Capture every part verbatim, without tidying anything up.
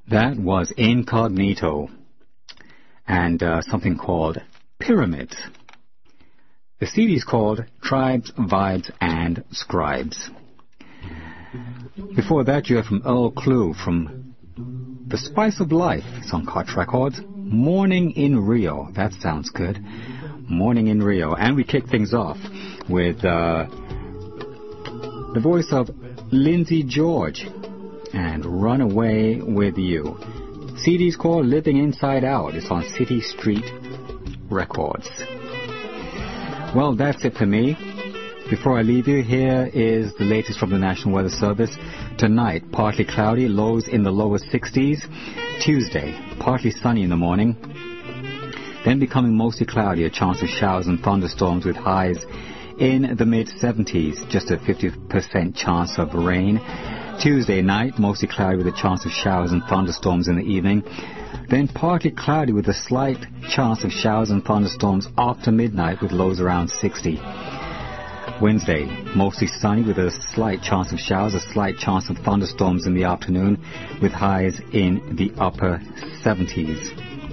That was Incognito and uh, something called Pyramids. The C D is called Tribes, Vibes, and Scribes. Before that, you heard from Earl Klugh from The Spice of Life. It's on Koch Records. Morning in Rio. That sounds good. Morning in Rio. And we kick things off with uh, the voice of Lindsay George and Run Away With You. C D's called Living Inside Out. It's on City Street Records. Well, that's it for me. Before I leave you, here is the latest from the National Weather Service. Tonight, partly cloudy, lows in the lower sixties. Tuesday, partly sunny in the morning. Then becoming mostly cloudy, a chance of showers and thunderstorms with highs in the mid-seventies. Just a fifty percent chance of rain. Tuesday night, mostly cloudy with a chance of showers and thunderstorms in the evening. Then partly cloudy with a slight chance of showers and thunderstorms after midnight with lows around sixty. Wednesday, mostly sunny with a slight chance of showers, a slight chance of thunderstorms in the afternoon with highs in the upper seventies.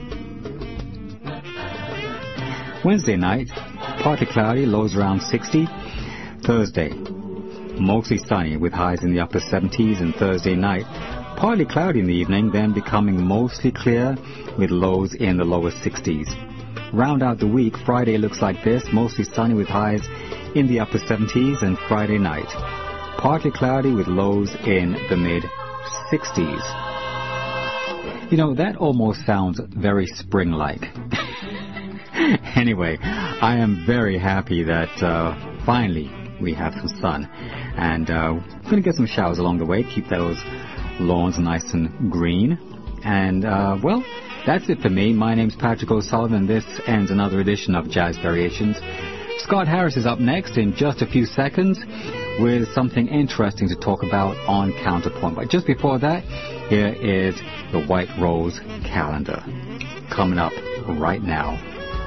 Wednesday night, partly cloudy, lows around sixty. Thursday, mostly sunny with highs in the upper seventies, and Thursday night, partly cloudy in the evening, then becoming mostly clear with lows in the lower sixties. Round out the week, Friday looks like this, mostly sunny with highs in the upper seventies, and Friday night, partly cloudy with lows in the mid-sixties. You know, that almost sounds very spring-like. Anyway, I am very happy that uh, finally we have some sun. And uh, we're going to get some showers along the way, keep those lawns nice and green. And, uh, well, that's it for me. My name's Patrick O'Sullivan, and this ends another edition of Jazz Variations. Scott Harris is up next in just a few seconds with something interesting to talk about on Counterpoint. But just before that, here is the White Rose Calendar coming up right now.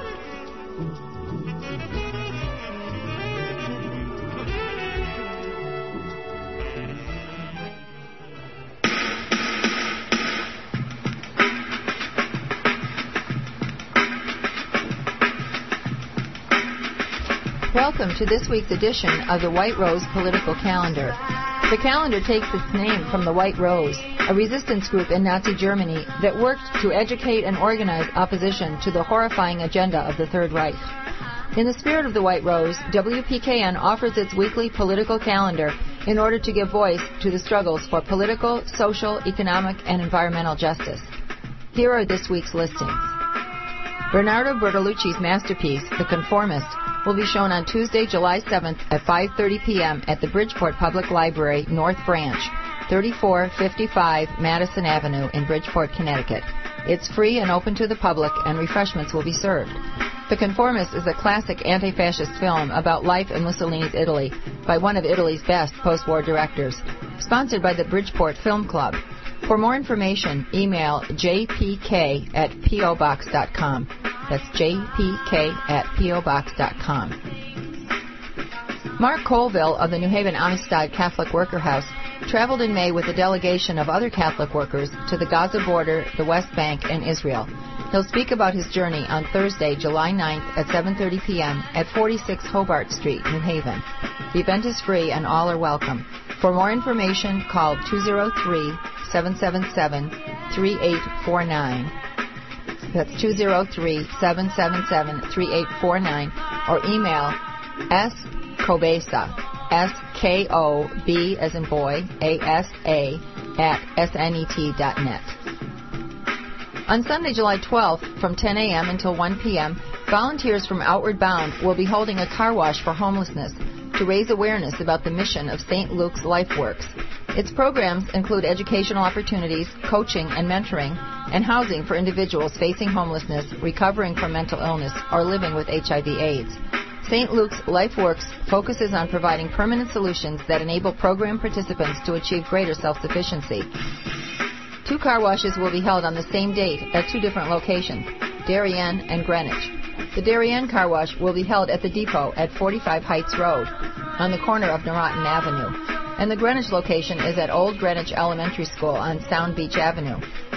Welcome to this week's edition of the White Rose Political Calendar. The calendar takes its name from the White Rose, a resistance group in Nazi Germany that worked to educate and organize opposition to the horrifying agenda of the Third Reich. In the spirit of the White Rose, W P K N offers its weekly political calendar in order to give voice to the struggles for political, social, economic, and environmental justice. Here are this week's listings. Bernardo Bertolucci's masterpiece, The Conformist, will be shown on Tuesday, July seventh at five thirty p.m. at the Bridgeport Public Library, North Branch, thirty-four fifty-five Madison Avenue in Bridgeport, Connecticut. It's free and open to the public, and refreshments will be served. The Conformist is a classic anti-fascist film about life in Mussolini's Italy by one of Italy's best post-war directors, sponsored by the Bridgeport Film Club. For more information, email j p k at p o box dot com. That's j p k at p o box dot com. Mark Colville of the New Haven Amistad Catholic Worker House traveled in May with a delegation of other Catholic workers to the Gaza border, the West Bank, and Israel. He'll speak about his journey on Thursday, July ninth at seven thirty p.m. at forty-six Hobart Street, New Haven. The event is free and all are welcome. For more information, call two oh three, seven seven seven, three eight four nine. That's two oh three, seven seven seven, three eight four nine, or email skobesa, S K O B as in boy, A S A, at S N E T dot net. On Sunday, July twelfth, from ten a.m. until one p.m., volunteers from Outward Bound will be holding a car wash for homelessness to raise awareness about the mission of Saint Luke's LifeWorks. Its programs include educational opportunities, coaching and mentoring, and housing for individuals facing homelessness, recovering from mental illness, or living with H I V AIDS. Saint Luke's LifeWorks focuses on providing permanent solutions that enable program participants to achieve greater self-sufficiency. Two car washes will be held on the same date at two different locations, Darien and Greenwich. The Darien car wash will be held at the depot at forty-five Heights Road, on the corner of Narotton Avenue, and the Greenwich location is at Old Greenwich Elementary School on Sound Beach Avenue.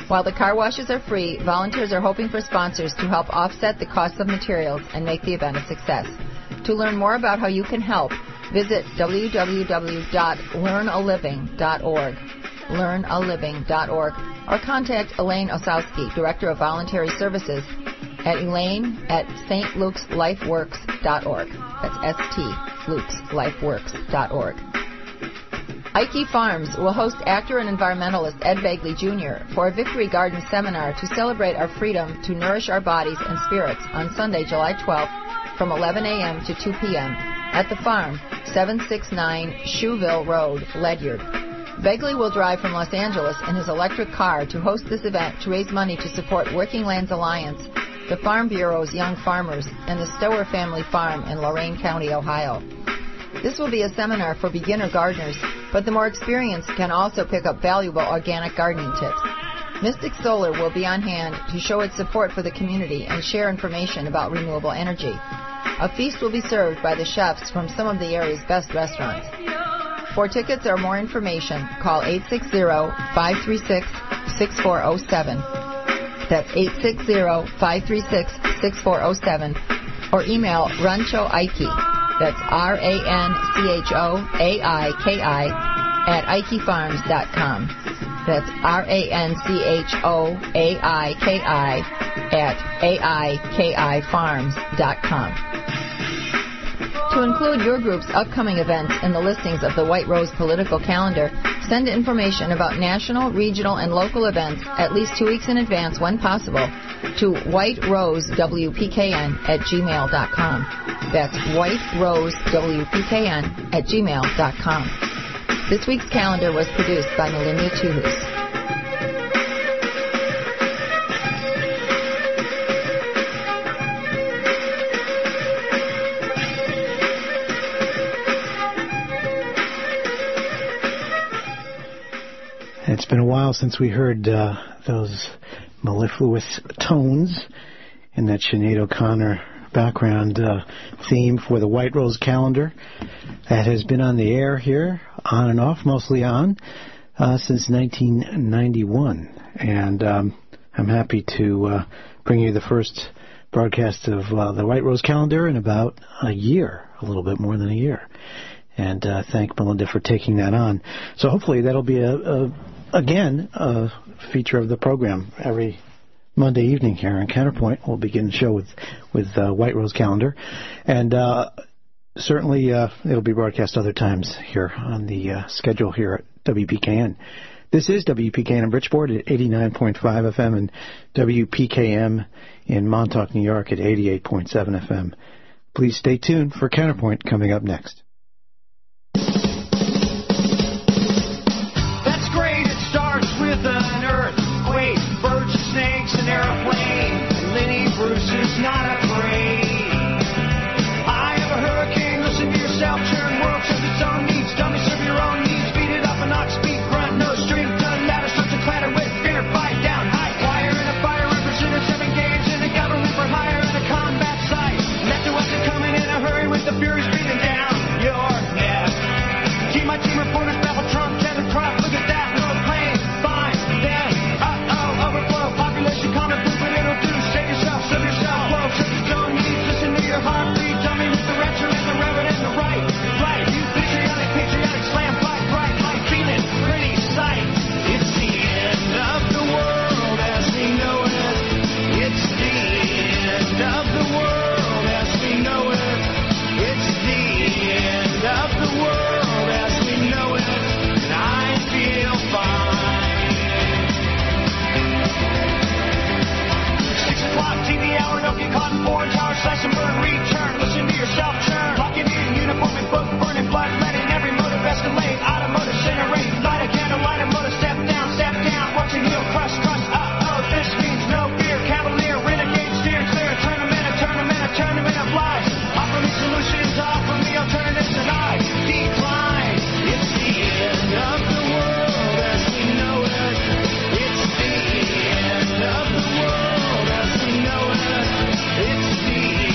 While the car washes are free, volunteers are hoping for sponsors to help offset the cost of materials and make the event a success. To learn more about how you can help, visit w w w dot learn a living dot org, learn a living dot org, or contact Elaine Osowski, Director of Voluntary Services, at Elaine at s t luke's life works dot org. That's S T Luke's Life Works dot org. Ike Farms will host actor and environmentalist Ed Begley Junior for a Victory Garden seminar to celebrate our freedom to nourish our bodies and spirits on Sunday, July twelfth, from eleven a.m. to two p.m. at the farm, seven sixty-nine Shoeville Road, Ledyard. Begley will drive from Los Angeles in his electric car to host this event to raise money to support Working Lands Alliance, the Farm Bureau's Young Farmers, and the Stower Family Farm in Lorain County, Ohio. This will be a seminar for beginner gardeners, but the more experienced can also pick up valuable organic gardening tips. Mystic Solar will be on hand to show its support for the community and share information about renewable energy. A feast will be served by the chefs from some of the area's best restaurants. For tickets or more information, call eight six zero, five three six, six four zero seven. That's eight six zero, five three six, six four zero seven, or email Rancho Ike. That's R A N C H O A I K I at ike farms dot com. That's R A N C H O A I K I at A I K I farms dot com. To include your group's upcoming events in the listings of the White Rose political calendar, send information about national, regional, and local events at least two weeks in advance when possible to white rose w p k n at gmail dot com. That's white rose w p k n at gmail dot com. This week's calendar was produced by Melinda Tuhus. It's been a while since we heard uh, those mellifluous tones in that Sinead O'Connor background uh, theme for the White Rose calendar that has been on the air here, on and off, mostly on, uh, since nineteen ninety-one. And um, I'm happy to uh, bring you the first broadcast of uh, the White Rose calendar in about a year, a little bit more than a year. And uh, thank Melinda for taking that on. So hopefully that'll be, a, a again, a feature of the program every Monday evening here on Counterpoint. We'll begin the show with, with uh, White Rose calendar. And uh, certainly uh, it'll be broadcast other times here on the uh, schedule here at W P K N. This is W P K N in Bridgeport at eighty-nine point five F M and W P K M in Montauk, New York at eighty-eight point seven F M. Please stay tuned for Counterpoint coming up next. With an earthquake, birds and snakes, an airplane, Lenny Bruce is not afraid. I have a hurricane, listen to yourself, churn, world serves its own needs, dummy serve your own needs, beat it up and knock, speak, grunt, no stream, done, ladder, starts to clatter with fear, fight down, high wire, and a fire, representatives have engaged in a government for hire and a combat site. Left to us are coming in a hurry with the furies breathing down your neck. Team my team reporters, Babel Trump, Kevin Crop, look at that, no pain. Population comment, proof what it'll do. Save yourself, serve yourself, world serve its own needs. Listen to your heartbeat, dummy with the retro and the reverend and the right. Right, you patriotic, patriotic, slam, fight, bright, light, feeling, pretty sight. It's the end of the world as we know it. It's the end of the world as we know it. It's the end of the world as we know it. And I feel fine. T V hour, don't get caught in foreign tower, slash and burn, return, listen to yourself churn, locking in, uniform and book, burning blood, letting every motive escalate, automotive, incinerate, light a candle, light a motor, step down, step down, watch your heel, crush, crush, uh-oh, this means no fear, cavalier, renegade, steer clear, tournament, a tournament, a tournament of lies, offer me solutions, offer me alternatives, and I decline. It's the end of the world as we know it. It's the end of the world. It's the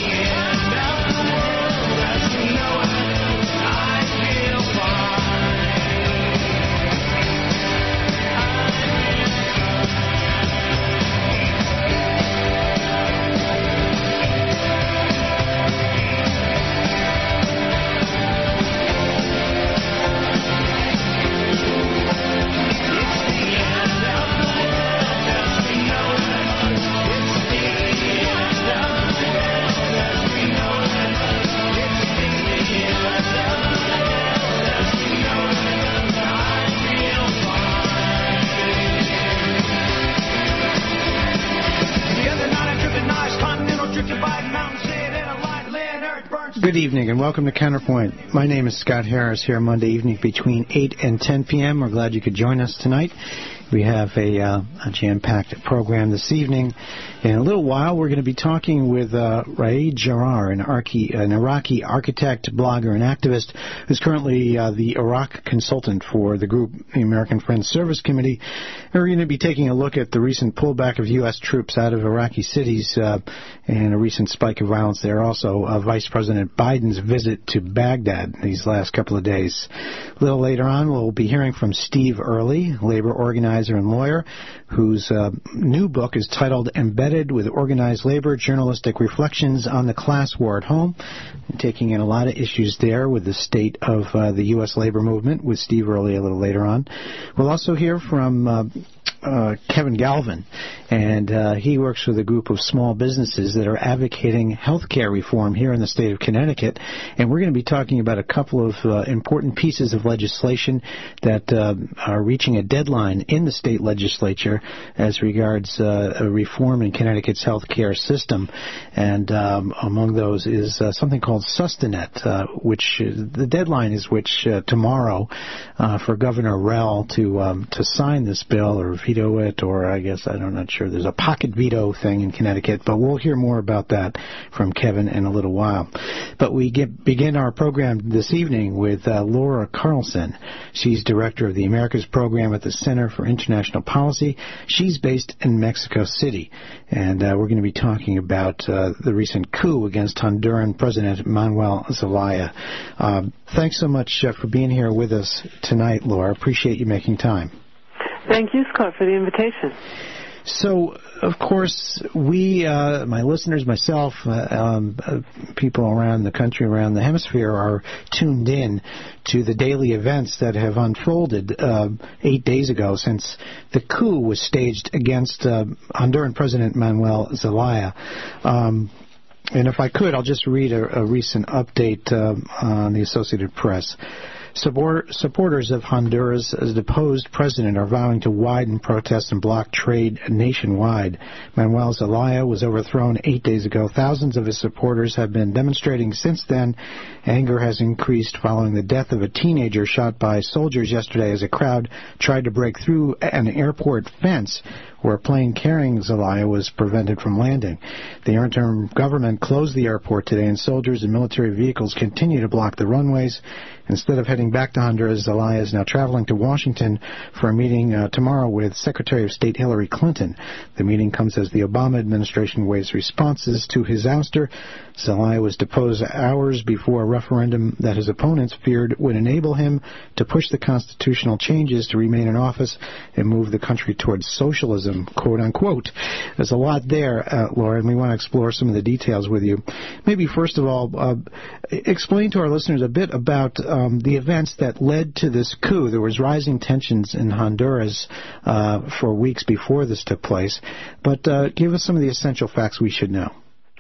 Good evening and welcome to Counterpoint. My name is Scott Harris here Monday evening between eight and ten p.m. We're glad you could join us tonight. We have a, uh, a jam-packed program this evening. In a little while, we're going to be talking with uh, Raed Jarrar, an, Archi, an Iraqi architect, blogger, and activist who's currently uh, the Iraq consultant for the group, the American Friends Service Committee. And we're going to be taking a look at the recent pullback of U S troops out of Iraqi cities uh, and a recent spike of violence there. Also, uh, Vice President Biden's visit to Baghdad these last couple of days. A little later on, we'll be hearing from Steve Early, labor organizer and lawyer, whose uh, new book is titled Embedded with Organized Labor, Journalistic Reflections on the Class War at Home, taking in a lot of issues there with the state of uh, the U S labor movement with Steve Early a little later on. We'll also hear from uh, uh, Kevin Galvin, and uh, he works with a group of small businesses that are advocating health care reform here in the state of Connecticut, and we're going to be talking about a couple of uh, important pieces of legislation that uh, are reaching a deadline in the state legislature as regards uh, a reform in Connecticut's health care system, and um, among those is uh, something called Sustanet, uh, which uh, the deadline is which uh, tomorrow uh, for Governor Rell to um, to sign this bill or veto it, or I guess I'm not sure. There's a pocket veto thing in Connecticut, but we'll hear more about that from Kevin in a little while. But we get, begin our program this evening with uh, Laura Carlson. She's director of the Americas program at the Center for International Policy. She's based in Mexico City, and uh, we're going to be talking about uh, the recent coup against Honduran President Manuel Zelaya. Um, thanks so much uh, for being here with us tonight, Laura. Appreciate you making time. Thank you, Scott, for the invitation. So, of course, we, uh, my listeners, myself, uh, um, uh, people around the country, around the hemisphere, are tuned in to the daily events that have unfolded uh, eight days ago since the coup was staged against uh, Honduran President Manuel Zelaya. Um, and if I could, I'll just read a, a recent update uh, on the Associated Press. Support, supporters of Honduras' deposed president are vowing to widen protests and block trade nationwide. Manuel Zelaya was overthrown eight days ago. Thousands of his supporters have been demonstrating since then. Anger has increased following the death of a teenager shot by soldiers yesterday as a crowd tried to break through an airport fence where a plane carrying Zelaya was prevented from landing. The interim government closed the airport today, and soldiers and military vehicles continue to block the runways. Instead of heading back to Honduras, Zelaya is now traveling to Washington for a meeting uh, tomorrow with Secretary of State Hillary Clinton. The meeting comes as the Obama administration weighs responses to his ouster. Zelaya was deposed hours before a referendum that his opponents feared would enable him to push the constitutional changes to remain in office and move the country towards socialism, quote unquote. There's a lot there, uh, Laura, and we want to explore some of the details with you. Maybe first of all, uh, explain to our listeners a bit about um, the events that led to this coup. There was rising tensions in Honduras uh, for weeks before this took place, but uh, give us some of the essential facts we should know.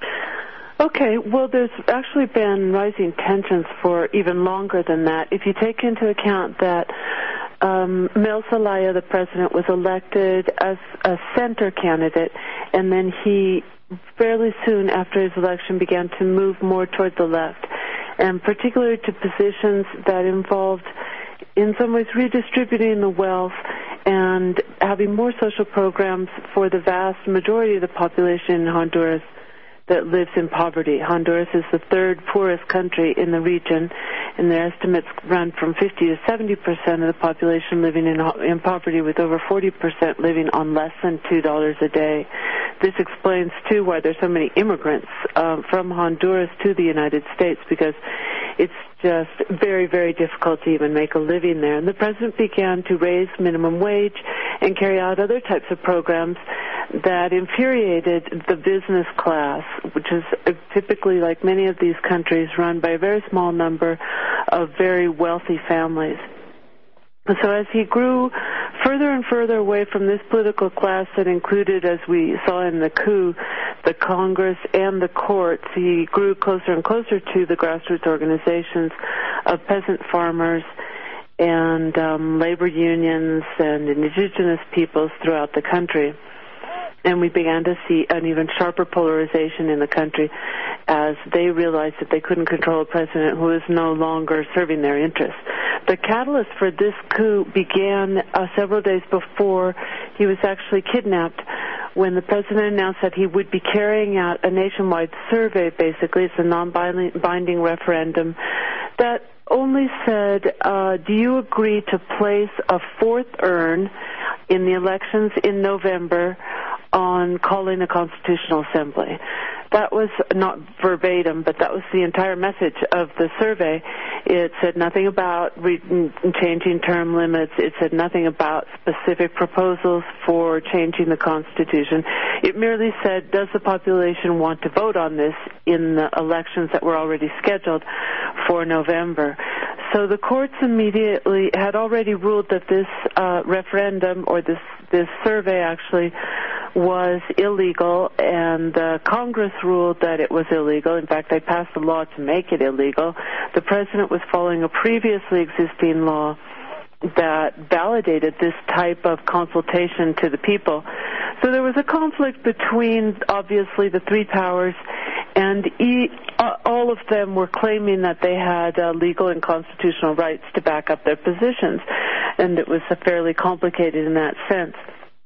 Okay, well, there's actually been rising tensions for even longer than that. If you take into account that um, Mel Zelaya, the president, was elected as a center candidate, and then he fairly soon after his election began to move more toward the left, and particularly to positions that involved, in some ways, redistributing the wealth and having more social programs for the vast majority of the population in Honduras that lives in poverty. Honduras is the third poorest country in the region, and their estimates run from fifty to seventy percent of the population living in, in poverty, with over forty percent living on less than two dollars a day. This explains, too, why there's so many immigrants uh, from Honduras to the United States, because it's just very, very difficult to even make a living there. And the president began to raise minimum wage and carry out other types of programs that infuriated the business class, which is typically, like many of these countries, run by a very small number of very wealthy families. So as he grew further and further away from this political class that included, as we saw in the coup, the Congress and the courts, he grew closer and closer to the grassroots organizations of peasant farmers and um, labor unions and indigenous peoples throughout the country. And we began to see an even sharper polarization in the country as they realized that they couldn't control a president who was no longer serving their interests. The catalyst for this coup began uh, several days before he was actually kidnapped, when the president announced that he would be carrying out a nationwide survey, basically. It's a non-binding referendum that only said, uh, do you agree to place a fourth urn in the elections in November on calling a constitutional assembly? That was not verbatim, but that was the entire message of the survey. It said nothing about re- changing term limits. It said nothing about specific proposals for changing the Constitution. It merely said, does the population want to vote on this in the elections that were already scheduled for November? So the courts immediately had already ruled that this uh, referendum, or this, this survey actually, was illegal, and the Congress ruled that it was illegal. In fact, they passed a law to make it illegal. The president was following a previously existing law that validated this type of consultation to the people. So there was a conflict between, obviously, the three powers, and e- uh, all of them were claiming that they had uh, legal and constitutional rights to back up their positions, and it was uh, fairly complicated in that sense.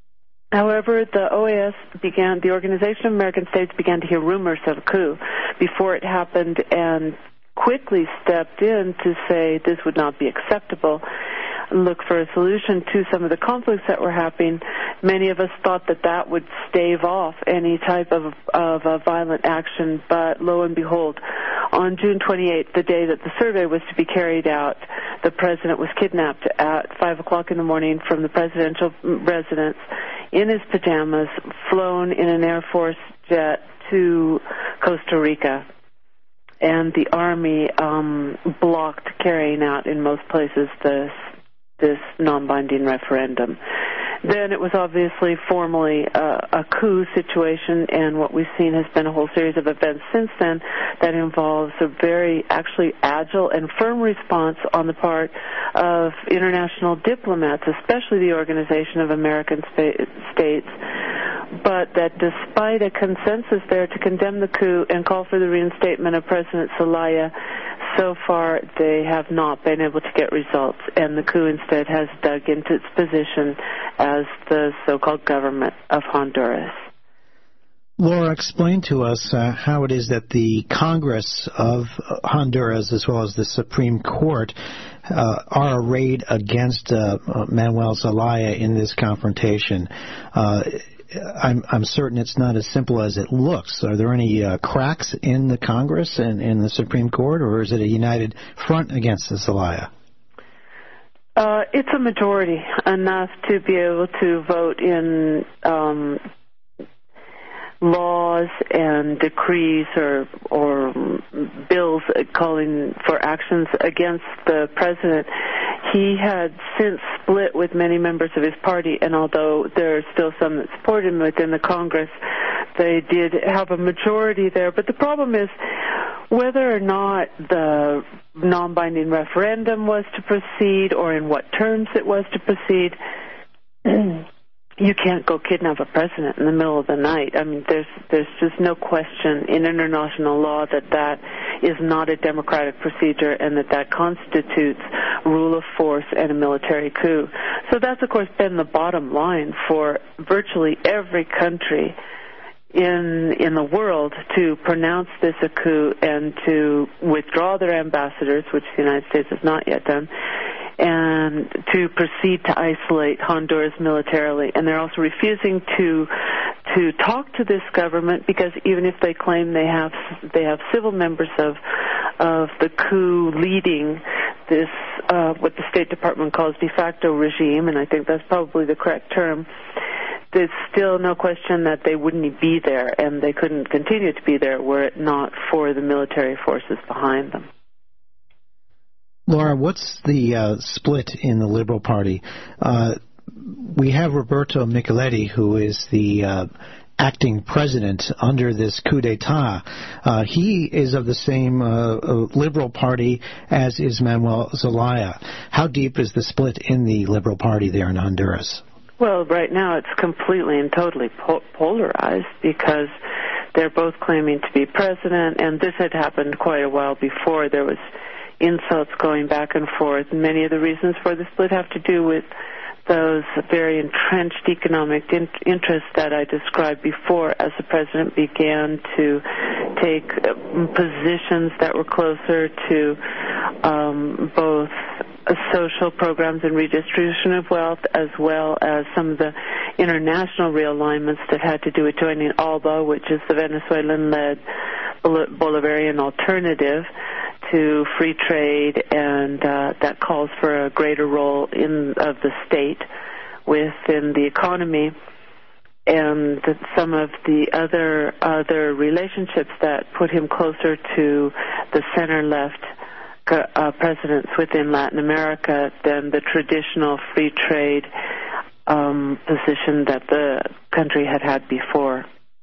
However, the O A S began, the Organization of American States began to hear rumors of a coup before it happened, and quickly stepped in to say this would not be acceptable, look for a solution to some of the conflicts that were happening. Many of us thought that that would stave off any type of, of a violent action, but lo and behold, on June twenty-eighth, the day that the survey was to be carried out, the president was kidnapped at five o'clock in the morning from the presidential residence in his pajamas, flown in an Air Force jet to Costa Rica. And the Army um, blocked carrying out in most places this, this non-binding referendum. Then it was obviously formally uh, a coup situation, and what we've seen has been a whole series of events since then that involves a very actually agile and firm response on the part of international diplomats, especially the Organization of American Spa- States, but that despite a consensus there to condemn the coup and call for the reinstatement of President Zelaya, so far they have not been able to get results, and the coup instead has dug into its position as the so-called government of Honduras. Laura, explain to us uh, how it is that the Congress of Honduras, as well as the Supreme Court, uh, are arrayed against uh, Manuel Zelaya in this confrontation. Uh, I'm, I'm certain it's not as simple as it looks. Are there any uh, cracks in the Congress and in the Supreme Court, or is it a united front against Zelaya? Uh, it's a majority, enough to be able to vote in um, laws and decrees or or bills calling for actions against the president. He had since split with many members of his party, and although there are still some that support him within the Congress, they did have a majority there. But the problem is whether or not the non-binding referendum was to proceed or in what terms it was to proceed. You can't go kidnap a president in the middle of the night. I mean, there's there's just no question in international law that that is not a democratic procedure and that that constitutes rule of force and a military coup. So that's, of course, been the bottom line for virtually every country in in the world to pronounce this a coup and to withdraw their ambassadors, which the United States has not yet done, and to proceed to isolate Honduras militarily. And they're also refusing to to talk to this government because even if they claim they have they have civil members of of the coup leading this uh, what the State Department calls de facto regime, and I think that's probably the correct term, there's still no question that they wouldn't be there, and they couldn't continue to be there were it not for the military forces behind them. Laura, what's the uh, split in the Liberal Party? Uh, we have Roberto Micheletti, who is the uh, acting president under this coup d'etat. Uh, he is of the same uh, Liberal Party as is Manuel Zelaya. How deep is the split in the Liberal Party there in Honduras? Well, right now it's completely and totally po- polarized because they're both claiming to be president, and this had happened quite a while before. There was insults going back and forth, and many of the reasons for the split have to do with those very entrenched economic in- interests that I described before as the president began to take uh, positions that were closer to um, both uh, social programs and redistribution of wealth, as well as some of the international realignments that had to do with joining ALBA, which is the Venezuelan-led Bol- Bolivarian alternative to free trade, and uh, that calls for a greater role in of the state within the economy, and some of the other other relationships that put him closer to the center-left uh, presidents within Latin America than the traditional free trade um, position that the country had had before.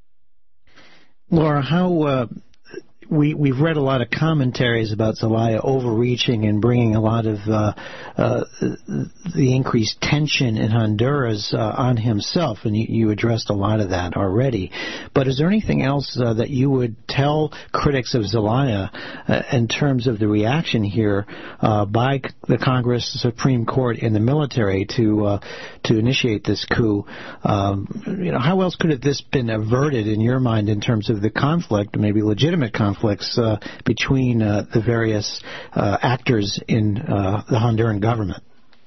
Laura, how... Uh We, we've read a lot of commentaries about Zelaya overreaching and bringing a lot of uh, uh, the increased tension in Honduras uh, on himself, and you, you addressed a lot of that already. But is there anything else uh, that you would tell critics of Zelaya uh, in terms of the reaction here uh, by the Congress, the Supreme Court, and the military to uh, to initiate this coup? Um, you know, how else could have this been averted in your mind in terms of the conflict, maybe legitimate conflict? conflicts uh, between uh, the various uh, actors in uh, the Honduran government?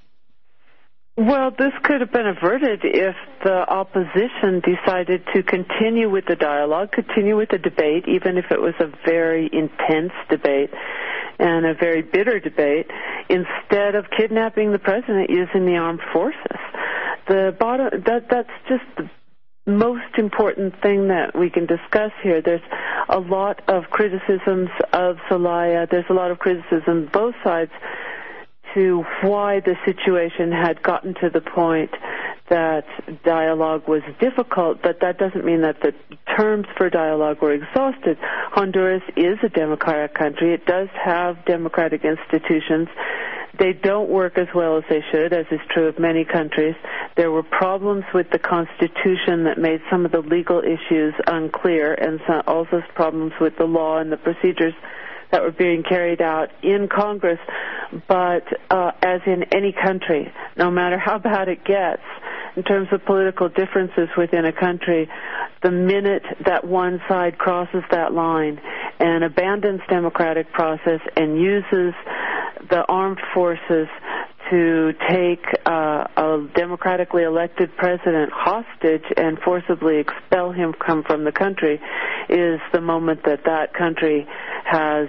Well, this could have been averted if the opposition decided to continue with the dialogue, continue with the debate, even if it was a very intense debate and a very bitter debate, instead of kidnapping the president using the armed forces. The bottom, that, that's just the most important thing that we can discuss here. There's a lot of criticisms of Zelaya. There's a lot of criticism both sides to why the situation had gotten to the point that dialogue was difficult, but that doesn't mean that the terms for dialogue were exhausted. Honduras is a democratic country. It does have democratic institutions. They don't work as well as they should, as is true of many countries. There were problems with the Constitution that made some of the legal issues unclear, and some, also problems with the law and the procedures that were being carried out in Congress. But uh, as in any country, no matter how bad it gets, in terms of political differences within a country, the minute that one side crosses that line and abandons democratic process and uses the armed forces to take uh, a democratically elected president hostage and forcibly expel him come from the country, is the moment that that country has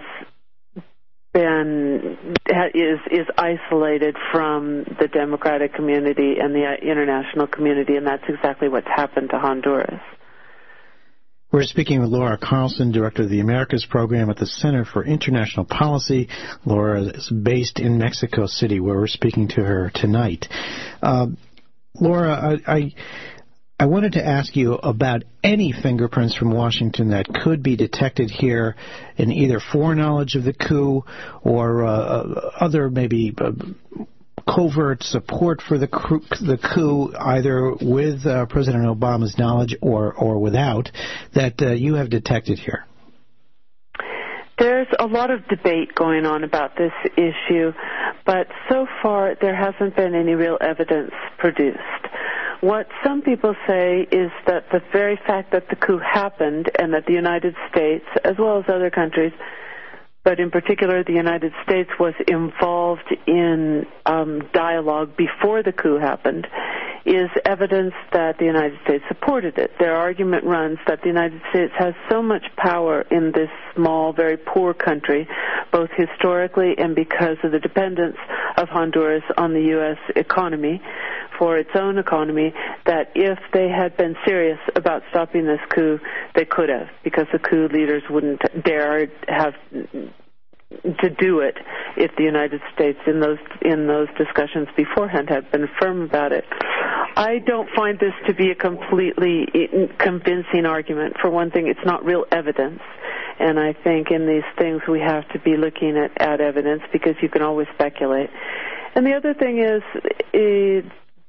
been is is isolated from the democratic community and the international community, and that's exactly what's happened to Honduras. We're speaking with Laura Carlson, Director of the Americas Program at the Center for International Policy. Laura is based in Mexico City, where we're speaking to her tonight. Uh, Laura, I, I I wanted to ask you about any fingerprints from Washington that could be detected here in either foreknowledge of the coup or uh, other maybe uh, covert support for the coup, the coup either with uh, President Obama's knowledge or, or without, that uh, you have detected here. There's a lot of debate going on about this issue, but so far there hasn't been any real evidence produced. What some people say is that the very fact that the coup happened and that the United States, as well as other countries, but in particular the United States, was involved in um, dialogue before the coup happened, is evidence that the United States supported it. Their argument runs that the United States has so much power in this small, very poor country, both historically and because of the dependence of Honduras on the U S economy, for its own economy, that if they had been serious about stopping this coup, they could have, because the coup leaders wouldn't dare have to do it if the United States in those in those discussions beforehand had been firm about it. I don't find this to be a completely convincing argument. For one thing, it's not real evidence, and I think in these things we have to be looking at, at evidence, because you can always speculate. And the other thing is, it,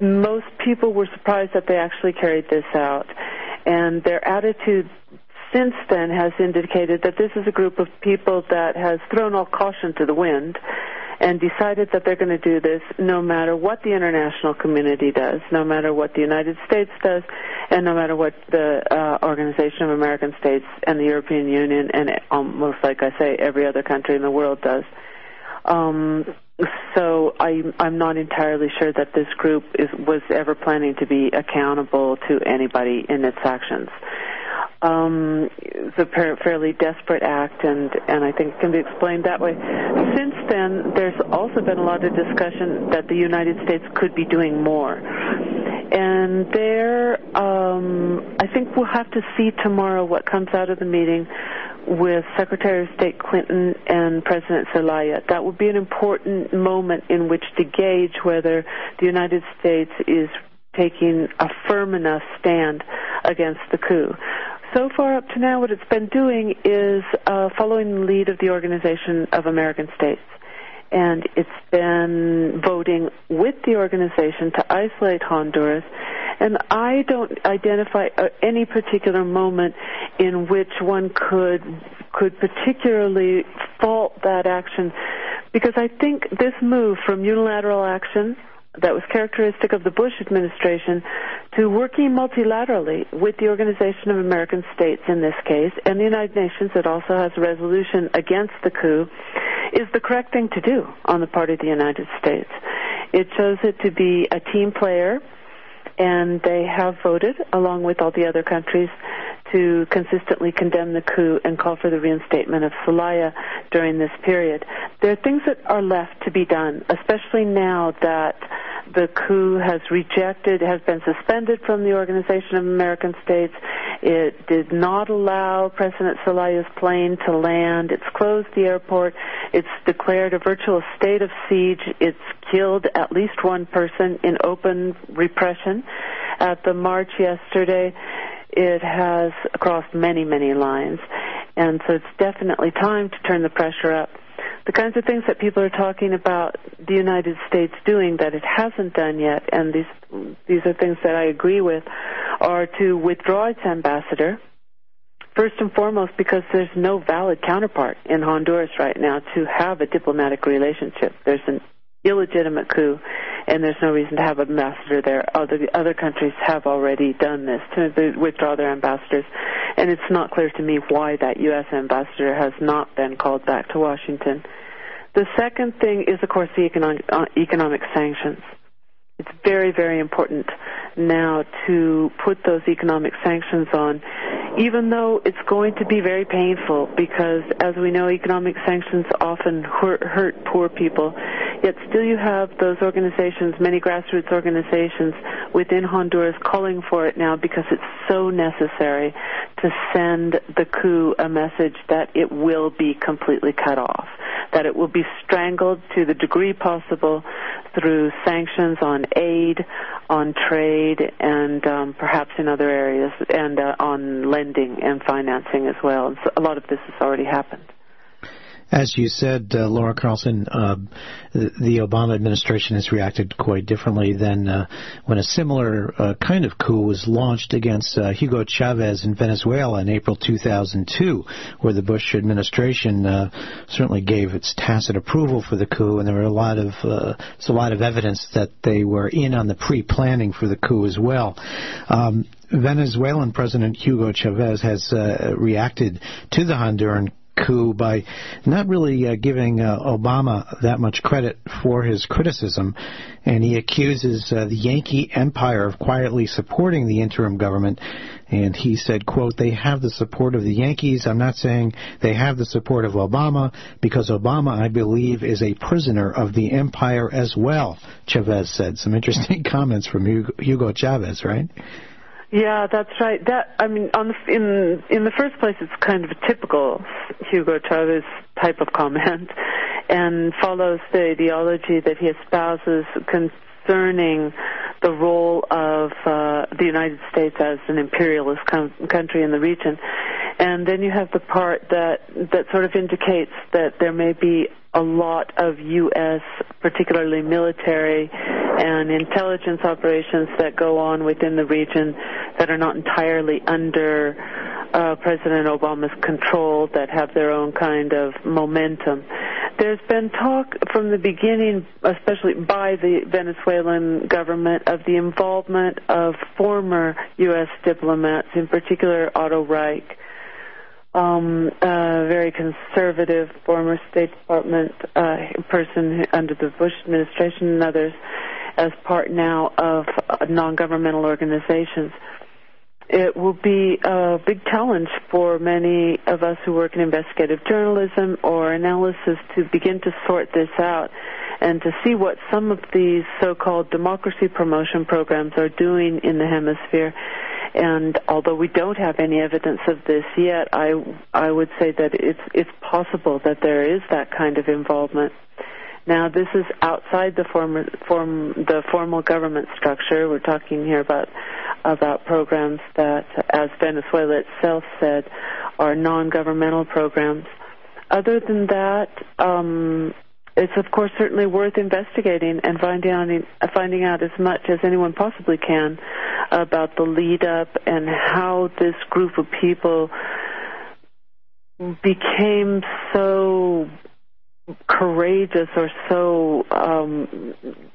most people were surprised that they actually carried this out. And their attitude since then has indicated that this is a group of people that has thrown all caution to the wind and decided that they're going to do this no matter what the international community does, no matter what the United States does, and no matter what the uh, Organization of American States and the European Union and almost, like I say, every other country in the world does. Um, so I, I'm not entirely sure that this group is, was ever planning to be accountable to anybody in its actions. Um, it's a fairly desperate act, and, and I think it can be explained that way. Since then, there's also been a lot of discussion that the United States could be doing more. And there, um, I think we'll have to see tomorrow what comes out of the meeting with Secretary of State Clinton and President Zelaya. That will be an important moment in which to gauge whether the United States is taking a firm enough stand against the coup. So far up to now, what it's been doing is uh, following the lead of the Organization of American States. And it's been voting with the organization to isolate Honduras. And I don't identify uh, any particular moment in which one could could particularly fault that action, because I think this move from unilateral action that was characteristic of the Bush administration to working multilaterally with the Organization of American States in this case, and the United Nations that also has a resolution against the coup, is the correct thing to do on the part of the United States. It shows it to be a team player, and they have voted, along with all the other countries, to consistently condemn the coup and call for the reinstatement of Zelaya during this period. There are things that are left to be done, especially now that the coup has rejected, has been suspended from the Organization of American States. It did not allow President Zelaya's plane to land. It's closed the airport. It's declared a virtual state of siege. It's killed at least one person in open repression. At the march yesterday, it has crossed many, many lines. And so it's definitely time to turn the pressure up. The kinds of things that people are talking about the United States doing that it hasn't done yet, and these these are things that I agree with, are to withdraw its ambassador, first and foremost because there's no valid counterpart in Honduras right now to have a diplomatic relationship. There's an illegitimate coup, and there's no reason to have an ambassador there. Other, other countries have already done this, to withdraw their ambassadors, and it's not clear to me why that U S ambassador has not been called back to Washington. The second thing is, of course, the economic, uh, economic sanctions. It's very, very important now to put those economic sanctions on, even though it's going to be very painful because, as we know, economic sanctions often hurt, hurt poor people. Yet still you have those organizations, many grassroots organizations within Honduras calling for it now because it's so necessary to send the coup a message that it will be completely cut off, that it will be strangled to the degree possible through sanctions on aid, on trade, and um, perhaps in other areas, and uh, on lending and financing as well. And so a lot of this has already happened. As you said, uh, Laura Carlson, uh, the, the Obama administration has reacted quite differently than uh, when a similar uh, kind of coup was launched against uh, Hugo Chavez in Venezuela in April two thousand two, where the Bush administration uh, certainly gave its tacit approval for the coup, and there were a lot of uh, there's a lot of evidence that they were in on the pre-planning for the coup as well. Um, Venezuelan President Hugo Chavez has uh, reacted to the Honduran coup by not really uh, giving uh, Obama that much credit for his criticism, and he accuses uh, the Yankee empire of quietly supporting the interim government, and he said, quote, "They have the support of the Yankees. I'm not saying they have the support of Obama, because Obama, I believe, is a prisoner of the empire as well," Chavez said. Some interesting comments from Hugo Chavez, right? Yeah, that's right. That I mean, on the, in in the first place, it's kind of a typical Hugo Chavez type of comment, and follows the ideology that he espouses concerning the role of uh, the United States as an imperialist com- country in the region. And then you have the part that that sort of indicates that there may be a lot of U S, particularly military and intelligence operations that go on within the region that are not entirely under uh, President Obama's control, that have their own kind of momentum. There's been talk from the beginning, especially by the Venezuelan government, of the involvement of former U S diplomats, in particular Otto Reich, um, a very conservative former State Department uh, person under the Bush administration, and others, as part now of uh, non-governmental organizations. It will be a big challenge for many of us who work in investigative journalism or analysis to begin to sort this out and to see what some of these so-called democracy promotion programs are doing in the hemisphere. And although we don't have any evidence of this yet, I I would say that it's it's possible that there is that kind of involvement. Now, this is outside the form, form the formal government structure. We're talking here about about programs that, as Venezuela itself said, are non-governmental programs. Other than that, um, it's of course certainly worth investigating and finding out, finding out as much as anyone possibly can about the lead-up and how this group of people became so courageous or so um,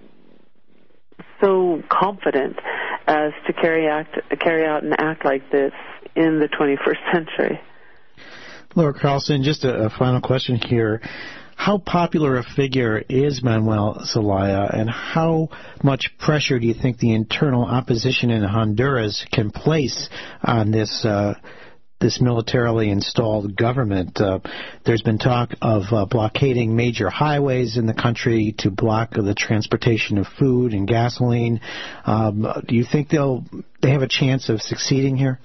so confident as to carry act carry out and act like this in the twenty-first century. Laura Carlson, just a, a final question here. How popular a figure is Manuel Zelaya, and how much pressure do you think the internal opposition in Honduras can place on this uh, this militarily installed government? Uh, there's been talk of uh, blockading major highways in the country to block the transportation of food and gasoline. Um, do you think they'll they have a chance of succeeding here?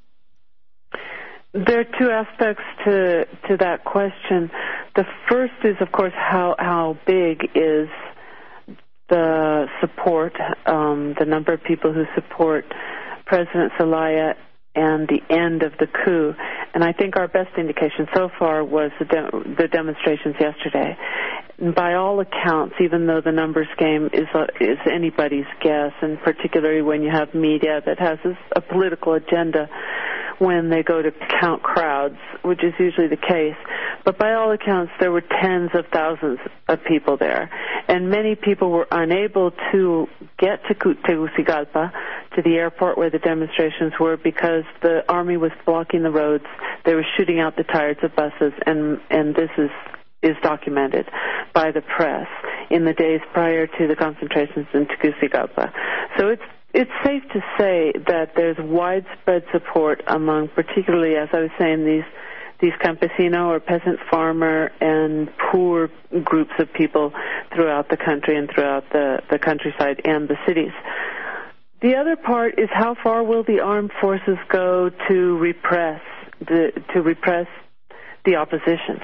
There are two aspects to to that question. The first is, of course, how how big is the support, um, the number of people who support President Zelaya and the end of the coup. And I think our best indication so far was the, de- the demonstrations yesterday. And by all accounts, even though the numbers game is a, is anybody's guess, and particularly when you have media that has this, a political agenda when they go to count crowds, which is usually the case. But by all accounts, there were tens of thousands of people there. And many people were unable to get to Tegucigalpa, to the airport where the demonstrations were, because the army was blocking the roads. They were shooting out the tires of buses, and, and this is is documented by the press in the days prior to the concentrations in Tegucigalpa. So it's It's safe to say that there's widespread support among, particularly, as I was saying, these these campesino or peasant farmer and poor groups of people throughout the country and throughout the, the countryside and the cities. The other part is how far will the armed forces go to repress the, to repress the opposition.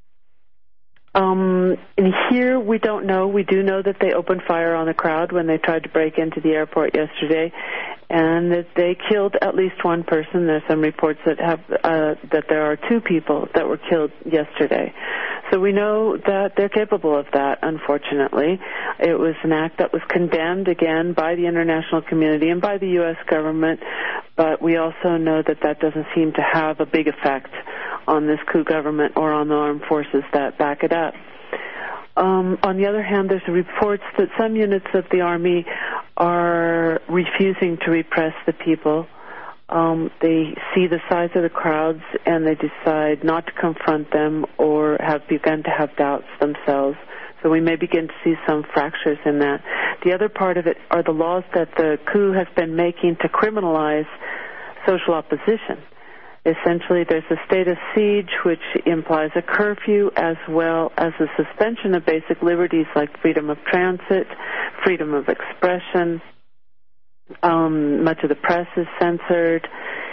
Um, and here we don't know. We do know that they opened fire on the crowd when they tried to break into the airport yesterday, and that they killed at least one person. There's some reports that have uh, that there are two people that were killed yesterday. So we know that they're capable of that, unfortunately. It was an act that was condemned, again, by the international community and by the U S government, but we also know that that doesn't seem to have a big effect on this coup government or on the armed forces that back it up. Um, on the other hand, there's reports that some units of the army are refusing to repress the people. Um, they see the size of the crowds and they decide not to confront them or have begun to have doubts themselves. So we may begin to see some fractures in that. The other part of it are the laws that the coup has been making to criminalize social opposition. Essentially, there's a state of siege, which implies a curfew, as well as a suspension of basic liberties like freedom of transit, freedom of expression. Um, much of the press is censored.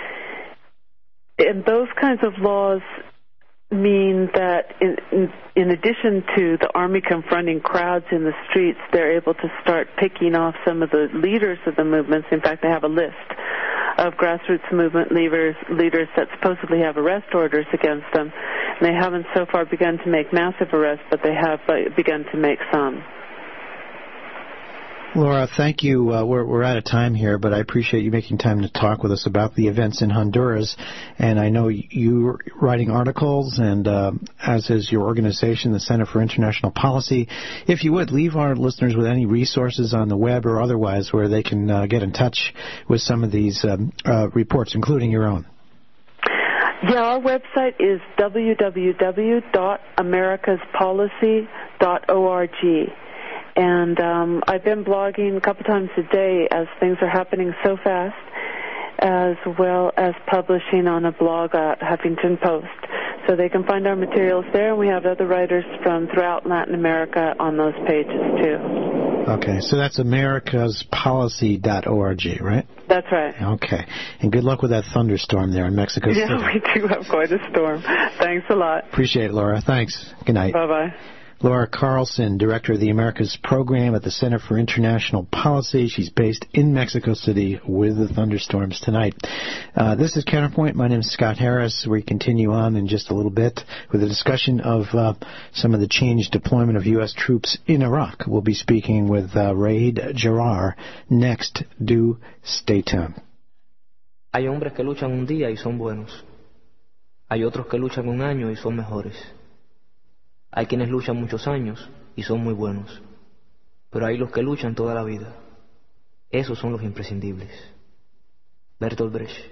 And those kinds of laws mean that in, in, in addition to the army confronting crowds in the streets, they're able to start picking off some of the leaders of the movements. In fact, they have a list of grassroots movement leaders, leaders that supposedly have arrest orders against them. And they haven't so far begun to make massive arrests, but they have begun to make some. Laura, thank you. Uh, we're, we're out of time here, but I appreciate you making time to talk with us about the events in Honduras. And I know you're writing articles, and uh, as is your organization, the Center for International Policy. If you would, leave our listeners with any resources on the web or otherwise where they can uh, get in touch with some of these um, uh, reports, including your own. Yeah, our website is w w w dot americas policy dot org. And um, I've been blogging a couple times a day as things are happening so fast, as well as publishing on a blog at Huffington Post. So they can find our materials there, and we have other writers from throughout Latin America on those pages, too. Okay, so that's americas policy dot org, right? That's right. Okay. And good luck with that thunderstorm there in Mexico City. Yeah, we do have quite a storm. Thanks a lot. Appreciate it, Laura. Thanks. Good night. Bye-bye. Laura Carlson, Director of the Americas Program at the Center for International Policy. She's based in Mexico City with the thunderstorms tonight. Uh, this is Counterpoint. My name is Scott Harris. We continue on in just a little bit with a discussion of uh, some of the changed deployment of U S troops in Iraq. We'll be speaking with uh, Raid Jarrar next. Do stay tuned. Hay hombres que luchan un día y son buenos. Hay otros que luchan un año y son mejores. Hay quienes luchan muchos años y son muy buenos, pero hay los que luchan toda la vida. Esos son los imprescindibles. Bertolt Brecht.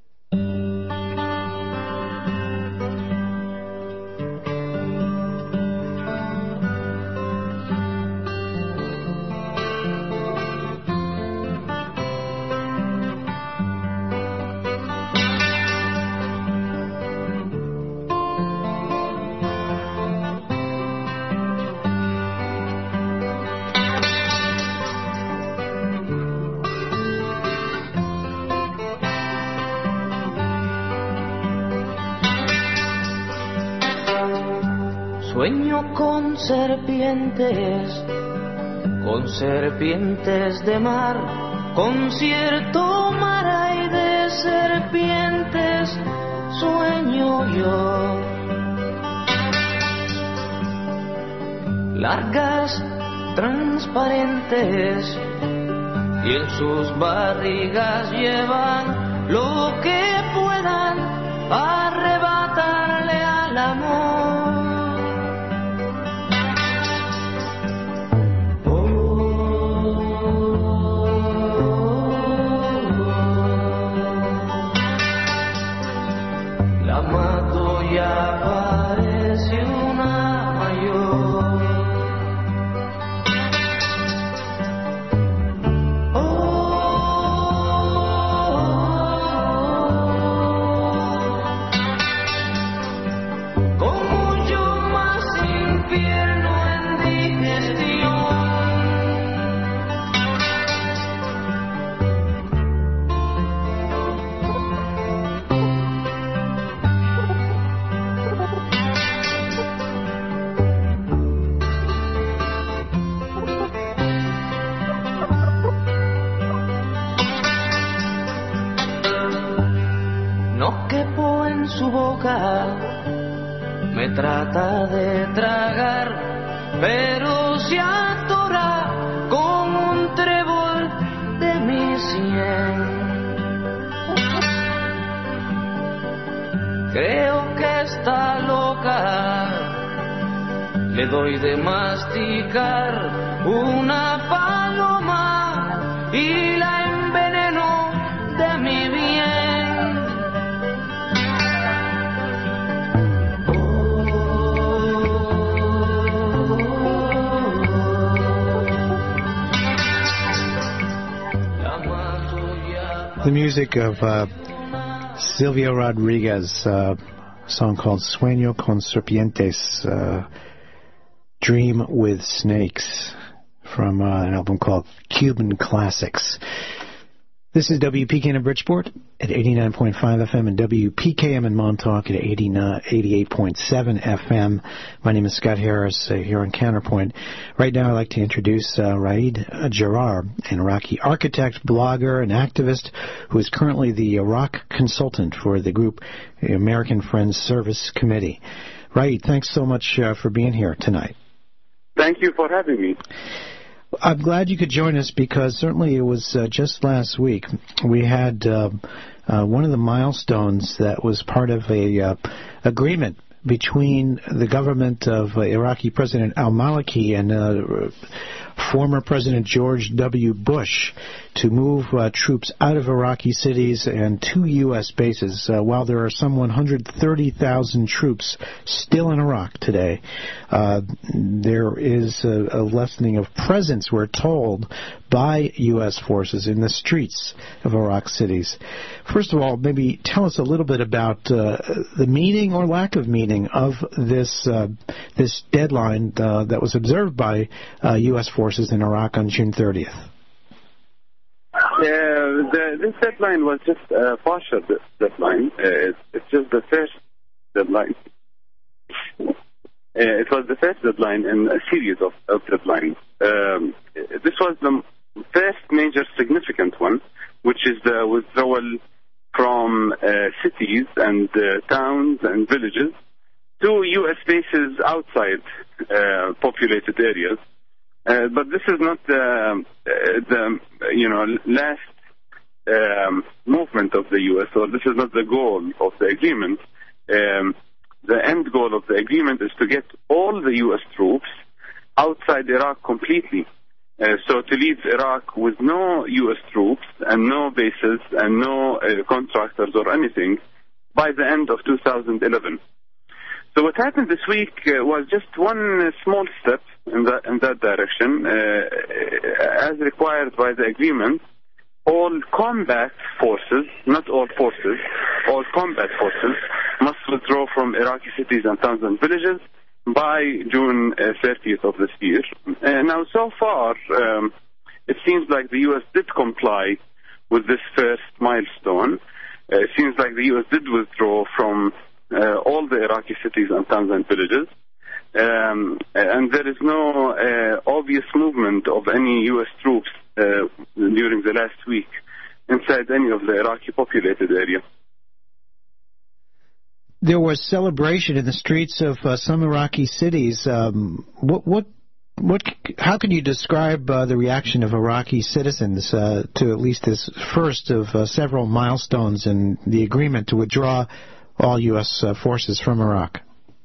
Sueño con serpientes, con serpientes de mar, concierto mar hay de serpientes, sueño yo. Largas, transparentes, y en sus barrigas llevan lo que puedan arrebatarle al amor. Ya parece una mayor. Oh, con mucho más infierno en digestión. No quepo en su boca, me trata de tragar, pero se atora con un trébol de mi sien. Creo que está loca, le doy de masticar una paloma y la enveneno de mi bien. The music of uh, Silvio Rodriguez, uh, a song called Sueño con Serpientes, uh, Dream with Snakes, from uh, an album called Cuban Classics. This is W P K N in Bridgeport at eighty-nine point five F M and W P K M in Montauk at eighty-eight point seven F M. My name is Scott Harris uh, here on Counterpoint. Right now I'd like to introduce uh, Raid Jarrar, an Iraqi architect, blogger, and activist who is currently the Iraq consultant for the group the American Friends Service Committee. Raid, thanks so much uh, for being here tonight. Thank you for having me. I'm glad you could join us because certainly it was uh, just last week we had uh, uh, one of the milestones that was part of a uh, agreement between the government of uh, Iraqi President al-Maliki and uh, former President George W. Bush to move uh, troops out of Iraqi cities and to U S bases. Uh, while there are some one hundred thirty thousand troops still in Iraq today, uh, there is a, a lessening of presence, we're told, by U S forces in the streets of Iraq cities. First of all, maybe tell us a little bit about uh, the meaning or lack of meaning of this uh, this deadline uh, that was observed by uh, U S forces in Iraq on June thirtieth. Uh, the, this deadline was just a partial deadline. Uh, it's, it's just the first deadline. Uh, it was the first deadline in a series of, of deadlines. Um, this was the first major significant one, which is the withdrawal from uh, cities and uh, towns and villages to U S bases outside uh, populated areas. Uh, but this is not the, uh, the you know, last um, movement of the U S, or this is not the goal of the agreement. Um, the end goal of the agreement is to get all the U S troops outside Iraq completely. Uh, so to leave Iraq with no U S troops and no bases and no uh, contractors or anything by the end of two thousand eleven. So what happened this week uh, was just one uh, small step in that, in that direction. Uh, as required by the agreement, all combat forces, not all forces, all combat forces must withdraw from Iraqi cities and towns and villages by June uh, thirtieth of this year. Uh, now, so far, um, it seems like the U S did comply with this first milestone. Uh, it seems like the U S did withdraw from uh, all the Iraqi cities and towns and villages. Um, and there is no uh, obvious movement of any U S troops uh, during the last week inside any of the Iraqi populated area. There was celebration in the streets of uh, some Iraqi cities. Um, what, what, what? How can you describe uh, the reaction of Iraqi citizens uh, to at least this first of uh, several milestones in the agreement to withdraw all U S uh, forces from Iraq?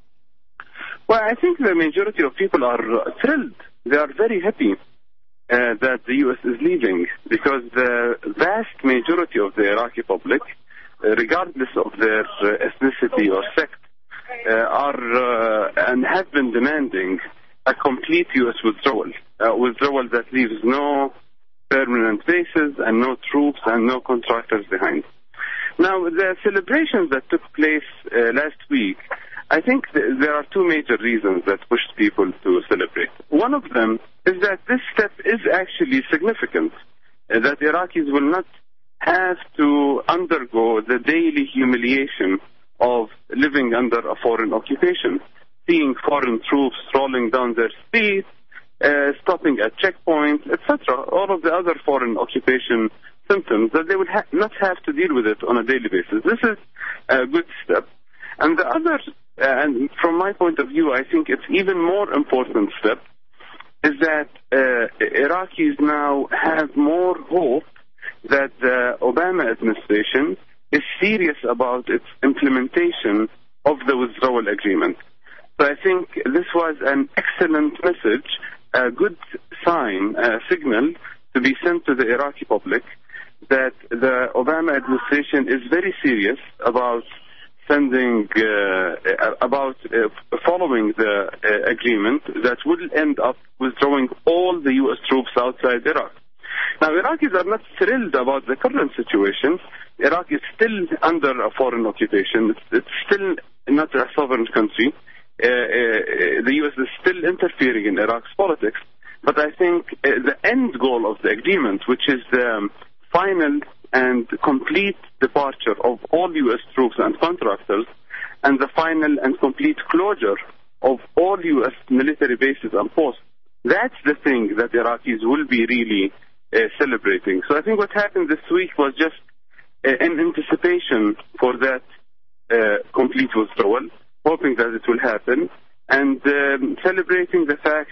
Well, I think the majority of people are thrilled. They are very happy uh, that the U S is leaving, because the vast majority of the Iraqi public, uh, regardless of their uh, ethnicity or sect, uh, are uh, and have been demanding a complete U S withdrawal, uh, withdrawal that leaves no permanent bases and no troops and no contractors behind. Now, the celebrations that took place uh, last week, I think th- there are two major reasons that pushed people to celebrate. One of them is that this step is actually significant, uh, that Iraqis will not have to undergo the daily humiliation of living under a foreign occupation, seeing foreign troops rolling down their streets, uh, stopping at checkpoints, et cetera, all of the other foreign occupation symptoms, that they would ha- not have to deal with it on a daily basis. This is a good step. And the other, uh, and from my point of view, I think it's even more important step, is that uh, Iraqis now have more hope that the Obama administration is serious about its implementation of the withdrawal agreement. So I think this was an excellent message, a good sign, a signal to be sent to the Iraqi public that the Obama administration is very serious about sending, uh, about uh, following the uh, agreement that will end up withdrawing all the U S troops outside Iraq. Now, Iraqis are not thrilled about the current situation. Iraq is still under a foreign occupation. It's, it's still not a sovereign country. Uh, uh, the U S is still interfering in Iraq's politics. But I think uh, the end goal of the agreement, which is the um, final and complete departure of all U S troops and contractors, and the final and complete closure of all U S military bases and posts, that's the thing that Iraqis will be really uh, celebrating. So I think what happened this week was just uh, an anticipation for that uh, complete withdrawal, hoping that it will happen, and um, celebrating the fact that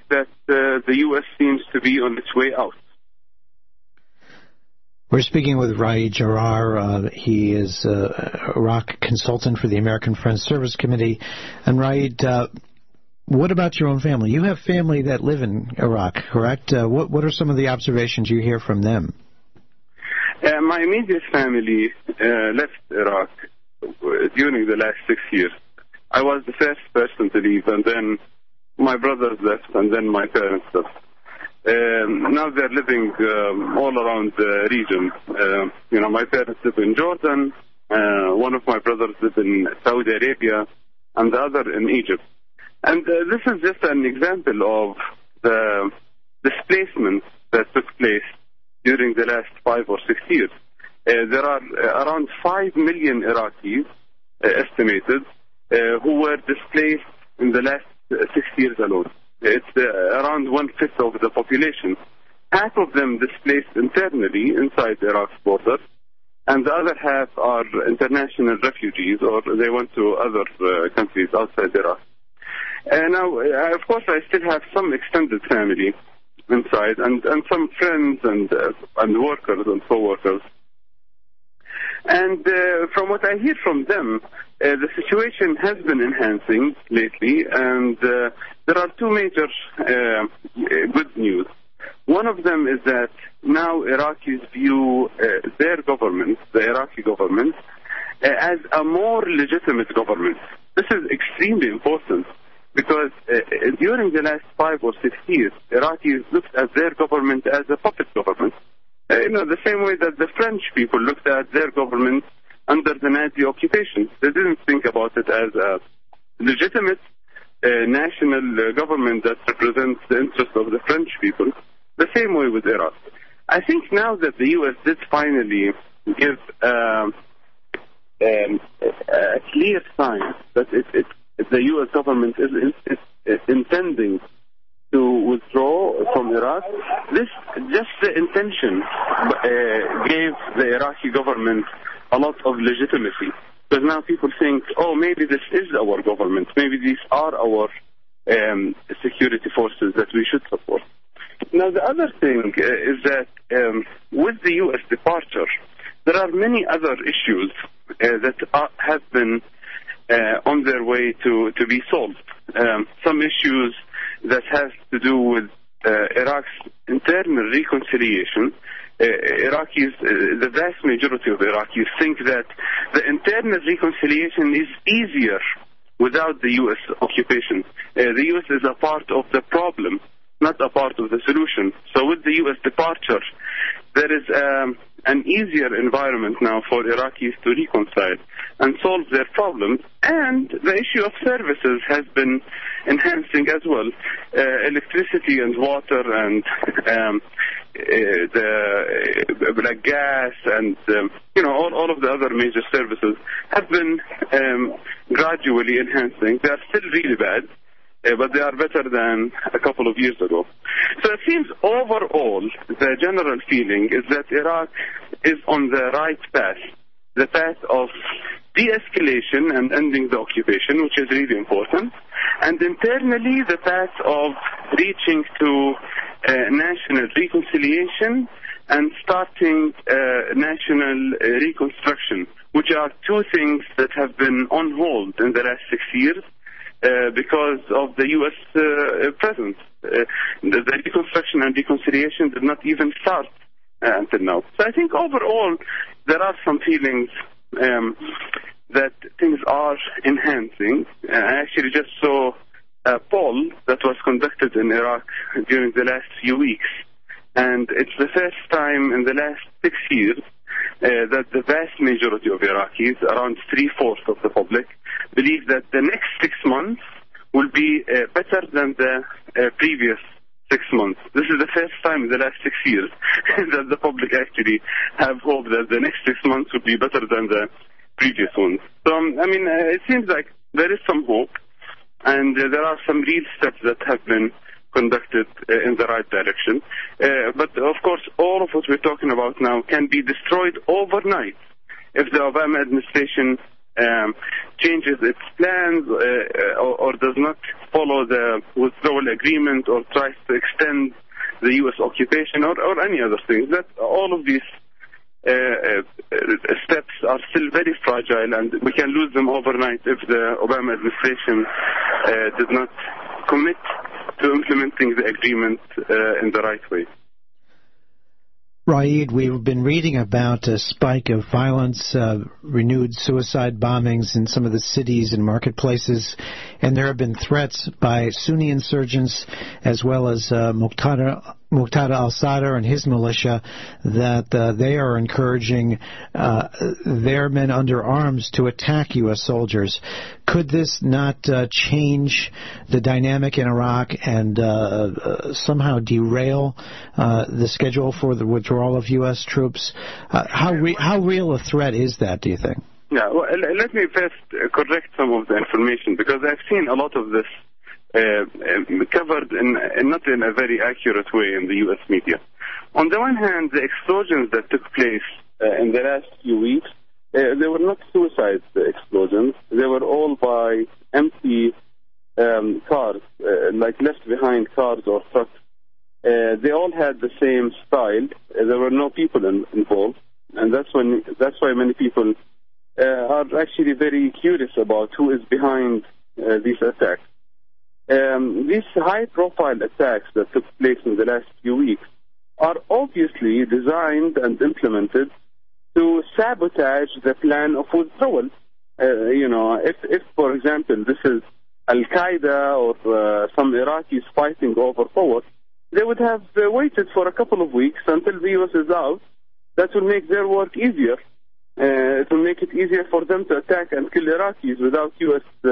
uh, the U S seems to be on its way out. We're speaking with Raed Jarrar. Uh, he is uh, Iraq consultant for the American Friends Service Committee. And Raed, uh, what about your own family? You have family that live in Iraq, correct? Uh, what, what are some of the observations you hear from them? Uh, my immediate family uh, left Iraq during the last six years. I was the first person to leave, and then my brothers left, and then my parents left. Um, now they're living um, all around the region. Uh, you know, my parents live in Jordan, uh, one of my brothers lives in Saudi Arabia, and the other in Egypt. And uh, this is just an example of the displacement that took place during the last five or six years. Uh, there are uh, around five million Iraqis uh, estimated uh, who were displaced in the last uh, six years alone. It's uh, around one-fifth of the population. Half of them displaced internally inside Iraq's borders, and the other half are international refugees, or they went to other uh, countries outside Iraq. Uh, now, uh, of course, I still have some extended family inside, and, and some friends and uh, and workers and co-workers. And uh, from what I hear from them, uh, the situation has been enhancing lately, and uh, there are two major uh, good news. One of them is that now Iraqis view uh, their government, the Iraqi government, uh, as a more legitimate government. This is extremely important because uh, during the last five or six years, Iraqis looked at their government as a puppet government. Uh, you know, the same way that the French people looked at their government under the Nazi occupation. They didn't think about it as a legitimate uh, national uh, government that represents the interests of the French people. The same way with Iraq. I think now that the U S did finally give uh, um, a clear sign that it, it, the U S government is, is, is intending to withdraw from Iraq, this just the intention uh, gave the Iraqi government a lot of legitimacy. Because now people think, oh, maybe this is our government, maybe these are our um, security forces that we should support. Now, the other thing uh, is that um, with the U S departure, there are many other issues uh, that are, have been uh, on their way to, to be solved. Um, some issues that have to do with uh, Iraq's internal reconciliation. Uh, Iraqis, uh, the vast majority of Iraqis think that the internal reconciliation is easier without the U S occupation. Uh, the U S is a part of the problem, not a part of the solution. So with the U S departure, there is um, an easier environment now for Iraqis to reconcile and solve their problems. And the issue of services has been enhancing as well. Uh, electricity and water and um, uh, the uh, like gas and um, you know all, all of the other major services have been um, gradually enhancing. They are still really bad, uh, but they are better than a couple of years ago. So it seems overall the general feeling is that Iraq is on the right path, the path of de-escalation and ending the occupation, which is really important, and internally the path of reaching to uh, national reconciliation and starting uh, national uh, reconstruction, which are two things that have been on hold in the last six years uh, because of the U S uh, presence. Uh, the, the reconstruction and reconciliation did not even start uh, until now. So I think overall there are some feelings um, that things are enhancing. Uh, I actually just saw a poll that was conducted in Iraq during the last few weeks, and it's the first time in the last six years uh, that the vast majority of Iraqis, around three-fourths of the public, believe that the next six months will be uh, better than the uh, previous six months. This is the first time in the last six years that the public actually have hope that the next six months will be better than the previous ones. So, um, I mean, uh, it seems like there is some hope, and uh, there are some real steps that have been conducted uh, in the right direction. Uh, but, of course, all of what we're talking about now can be destroyed overnight if the Obama administration um, changes its plans uh, or, or does not follow the withdrawal agreement or tries to extend the U S occupation or, or any other things, that all of these uh, uh, steps are still very fragile, and we can lose them overnight if the Obama administration uh, did not commit to implementing the agreement uh, in the right way. Raed, we've been reading about a spike of violence, uh, renewed suicide bombings in some of the cities and marketplaces, and there have been threats by Sunni insurgents as well as uh, Muqtada, Muqtada al-Sadr and his militia that uh, they are encouraging uh, their men under arms to attack U S soldiers. Could this not uh, change the dynamic in Iraq and uh, uh, somehow derail uh, the schedule for the withdrawal of U S troops? Uh, how re- how real a threat is that, do you think? Yeah, well, let me first correct some of the information, because I've seen a lot of this uh, covered in, in not in a very accurate way in the U S media. On the one hand, the explosions that took place uh, in the last few weeks, Uh, they were not suicide explosions. They were all by empty um, cars, uh, like left behind cars or trucks. Uh, they all had the same style. Uh, there were no people in, involved, and that's when that's why many people uh, are actually very curious about who is behind uh, these attacks. Um, these high-profile attacks that took place in the last few weeks are obviously designed and implemented to sabotage the plan of withdrawal. Uh, you know, if, if, for example, this is Al-Qaeda or uh, some Iraqis fighting over power, they would have uh, waited for a couple of weeks until the U S is out. That will make their work easier. Uh, it will make it easier for them to attack and kill Iraqis without U S uh,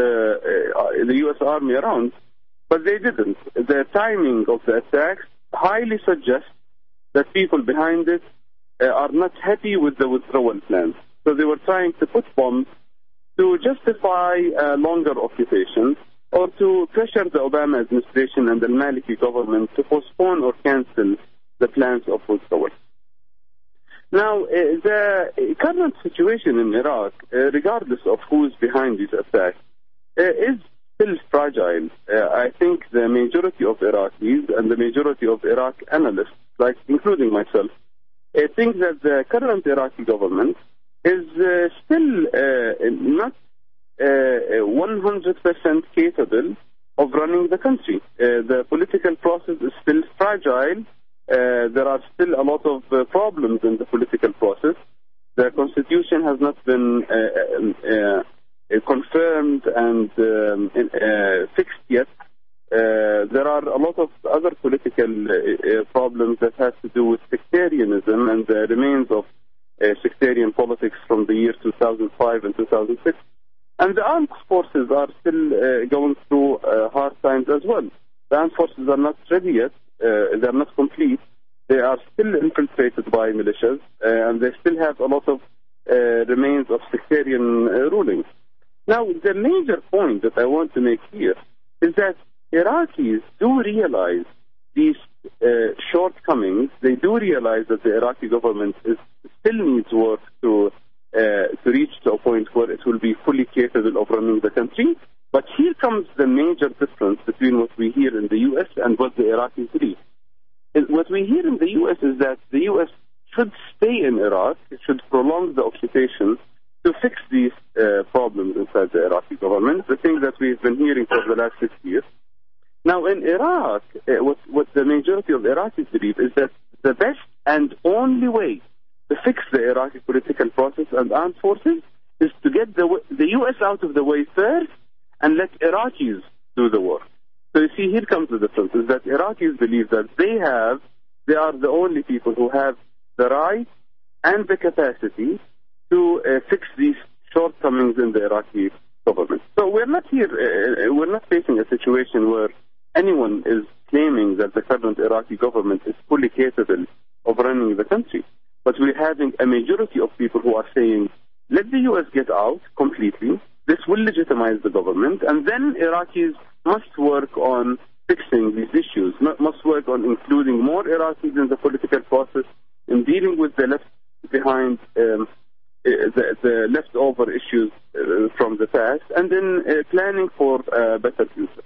uh, the U S army around. But they didn't. The timing of the attacks highly suggests that people behind it Uh, are not happy with the withdrawal plans. So they were trying to put bombs to justify a longer occupation or to pressure the Obama administration and the Maliki government to postpone or cancel the plans of withdrawal. Now, uh, the current situation in Iraq, uh, regardless of who is behind these attacks, uh, is still fragile. Uh, I think the majority of Iraqis and the majority of Iraq analysts, like including myself, I think that the current Iraqi government is uh, still uh, not uh, one hundred percent capable of running the country. Uh, the political process is still fragile. Uh, there are still a lot of uh, problems in the political process. The constitution has not been uh, uh, uh, confirmed and um, uh, fixed yet. Uh, there are a lot of other political uh, uh, problems that have to do with sectarianism and the remains of uh, sectarian politics from the year two thousand five and two thousand six. And the armed forces are still uh, going through uh, hard times as well. The armed forces are not ready yet. Uh, they are not complete. They are still infiltrated by militias, uh, and they still have a lot of uh, remains of sectarian uh, rulings. Now, the major point that I want to make here is that Iraqis do realize these uh, shortcomings. They do realize that the Iraqi government is, still needs work to uh, to reach to a point where it will be fully capable of running the country. But here comes the major difference between what we hear in the U S and what the Iraqis believe. What we hear in the U S is that the U S should stay in Iraq, it should prolong the occupation to fix these uh, problems inside the Iraqi government, the thing that we've been hearing for the last six years. Now, in Iraq, uh, what, what the majority of Iraqis believe is that the best and only way to fix the Iraqi political process and armed forces is to get the, the U S out of the way first and let Iraqis do the work. So you see, here comes the difference, is that Iraqis believe that they have, they are the only people who have the right and the capacity to uh, fix these shortcomings in the Iraqi government. So we're not here, uh, we're not facing a situation where anyone is claiming that the current Iraqi government is fully capable of running the country. But we're having a majority of people who are saying, let the U S get out completely, this will legitimize the government, and then Iraqis must work on fixing these issues, must work on including more Iraqis in the political process, in dealing with the left behind um, the, the leftover issues uh, from the past, and then uh, planning for a better future.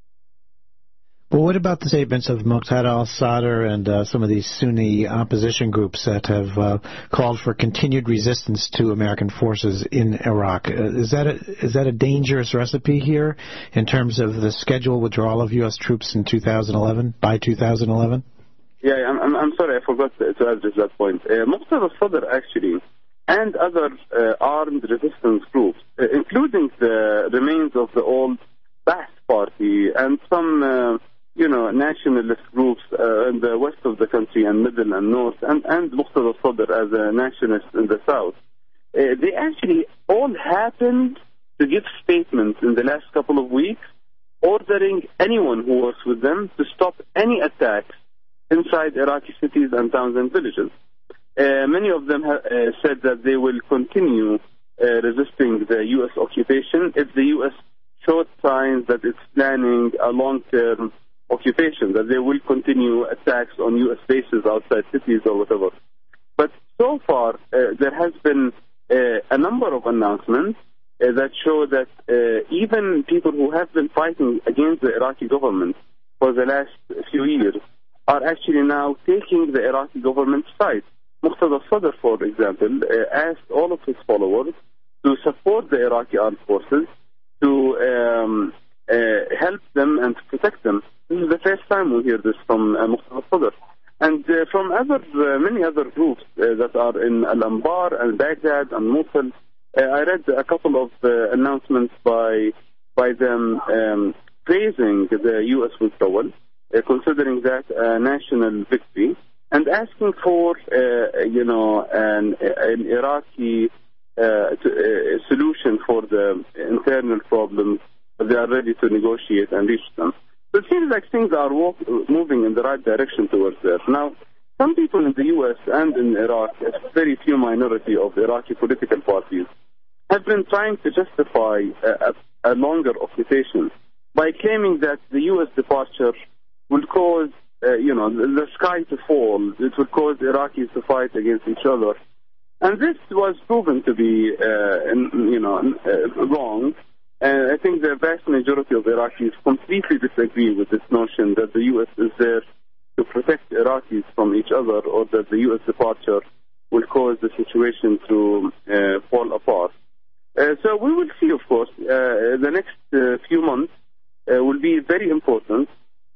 Well, what about the statements of Muqtada al-Sadr and uh, some of these Sunni opposition groups that have uh, called for continued resistance to American forces in Iraq? Uh, is that a, is that a dangerous recipe here in terms of the scheduled withdrawal of U S troops in two thousand eleven, by two thousand eleven? Yeah, I'm, I'm, I'm sorry, I forgot to address that point. Uh, Muqtada al-Sadr actually, and other uh, armed resistance groups, uh, including the remains of the old Ba'ath Party and some uh, you know, nationalist groups uh, in the west of the country and middle and north, and, and Muqtada al-Sadr as a nationalist in the south. Uh, they actually all happened to give statements in the last couple of weeks ordering anyone who works with them to stop any attacks inside Iraqi cities and towns and villages. Uh, many of them have uh, said that they will continue uh, resisting the U S occupation if the U S showed signs that it's planning a long-term occupation, that they will continue attacks on U S bases outside cities or whatever. But so far, uh, there has been uh, a number of announcements uh, that show that uh, even people who have been fighting against the Iraqi government for the last few years are actually now taking the Iraqi government's side. Muqtada al-Sadr, for example, uh, asked all of his followers to support the Iraqi armed forces, to um, uh, help them and to protect them. This is the first time we hear this from uh, Muqtada al-Sadr. And uh, from other, uh, many other groups uh, that are in Al-Anbar and Baghdad and Mosul, uh, I read a couple of uh, announcements by by them um, praising the U S withdrawal, uh, considering that a national victory, and asking for, uh, you know, an, an Iraqi uh, to, uh, solution for the internal problems. They are ready to negotiate and reach them. So it seems like things are walk, moving in the right direction towards there. Now, some people in the U S and in Iraq, a very few minority of Iraqi political parties, have been trying to justify a, a longer occupation by claiming that the U S departure will cause, uh, you know, the, the sky to fall. It will cause Iraqis to fight against each other. And this was proven to be, uh, in, you know, uh, wrong. And I think the vast majority of Iraqis completely disagree with this notion that the U S is there to protect Iraqis from each other, or that the U S departure will cause the situation to uh, fall apart. Uh, so we will see, of course. Uh, the next uh, few months uh, will be very important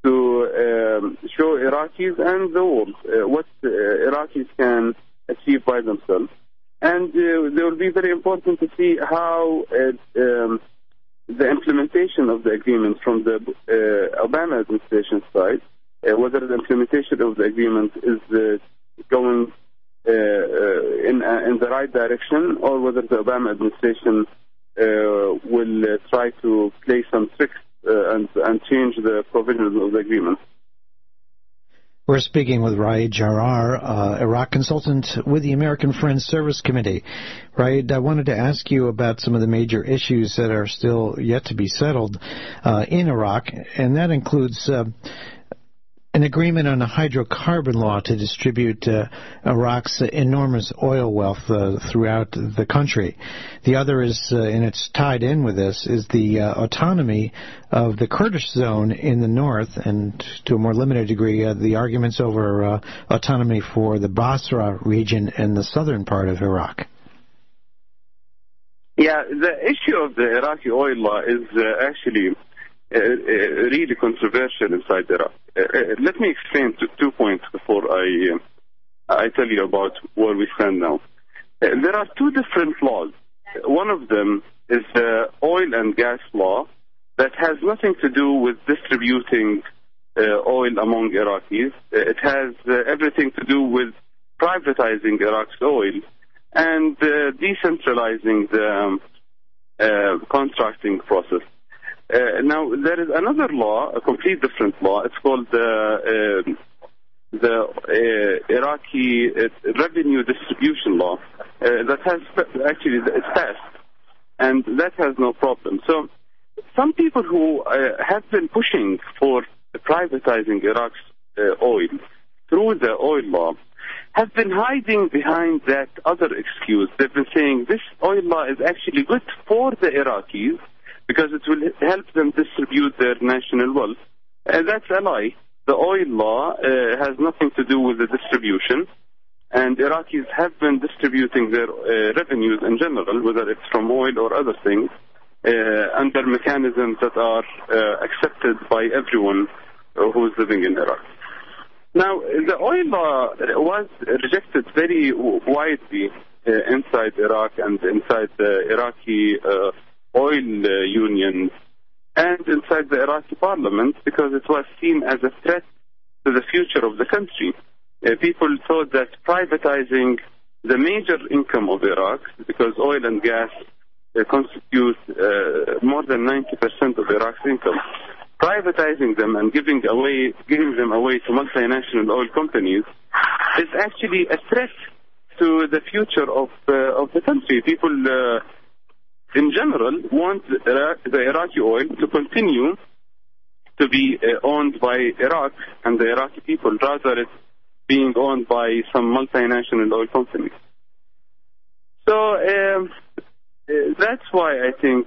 to um, show Iraqis and the world uh, what uh, Iraqis can achieve by themselves. And uh, they will be very important to see how uh, um, the implementation of the agreement from the uh, Obama administration side, uh, whether the implementation of the agreement is uh, going uh, uh, in, uh, in the right direction, or whether the Obama administration uh, will uh, try to play some tricks uh, and, and change the provisions of the agreement. We're speaking with Raed Jarrar, uh, Iraq consultant with the American Friends Service Committee. Raed, I wanted to ask you about some of the major issues that are still yet to be settled uh, in Iraq, and that includes uh, an agreement on a hydrocarbon law to distribute uh, Iraq's enormous oil wealth uh, throughout the country. The other is, uh, and it's tied in with this, is the uh, autonomy of the Kurdish zone in the north, and to a more limited degree, uh, the arguments over uh, autonomy for the Basra region and the southern part of Iraq. Yeah, the issue of the Iraqi oil law is uh, actually Uh, uh, really controversial inside Iraq. Uh, uh, let me explain to two points before I uh, I tell you about where we stand now. Uh, there are two different laws. One of them is the oil and gas law that has nothing to do with distributing uh, oil among Iraqis. Uh, it has uh, everything to do with privatizing Iraq's oil and uh, decentralizing the um, uh, contracting process. Uh, now, there is another law, a complete different law. It's called the uh, the uh, Iraqi uh, Revenue Distribution Law uh, that has actually it's passed, and that has no problem. So, some people who uh, have been pushing for privatizing Iraq's uh, oil through the oil law have been hiding behind that other excuse. They've been saying this oil law is actually good for the Iraqis because it will help them distribute their national wealth. And that's a lie. The oil law uh, has nothing to do with the distribution, and Iraqis have been distributing their uh, revenues in general, whether it's from oil or other things, uh, under mechanisms that are uh, accepted by everyone uh, who is living in Iraq. Now, the oil law was rejected very widely uh, inside Iraq and inside the Iraqi uh, oil uh, unions and inside the Iraqi parliament because it was seen as a threat to the future of the country. Uh, people thought that privatizing the major income of Iraq, because oil and gas uh, constitute uh, more than ninety percent of Iraq's income, privatizing them and giving away, giving them away to multinational oil companies is actually a threat to the future of uh, of the country. People, uh, in general, want the, the Iraqi oil to continue to be uh, owned by Iraq and the Iraqi people, rather it's being owned by some multinational oil companies. So um, uh, that's why I think.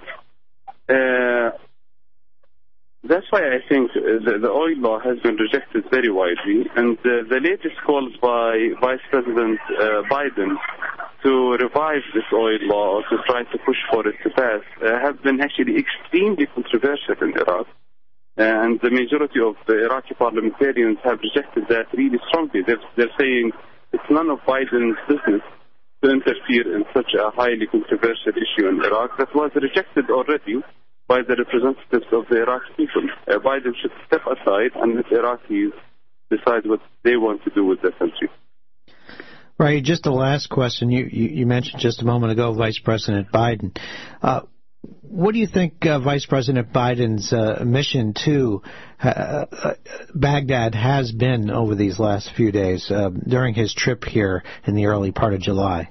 Uh, That's why I think the, the oil law has been rejected very widely, and uh, the latest calls by Vice President uh, Biden to revive this oil law or to try to push for it to pass uh, have been actually extremely controversial in Iraq, and the majority of the Iraqi parliamentarians have rejected that really strongly. They're, they're saying it's none of Biden's business to interfere in such a highly controversial issue in Iraq that was rejected already by the representatives of the Iraqi people. Uh, Biden should step aside and let Iraqis decide what they want to do with their country. Right. Just the last question. You, you, you mentioned just a moment ago Vice President Biden. Uh, what do you think uh, Vice President Biden's uh, mission to uh, uh, Baghdad has been over these last few days uh, during his trip here in the early part of July?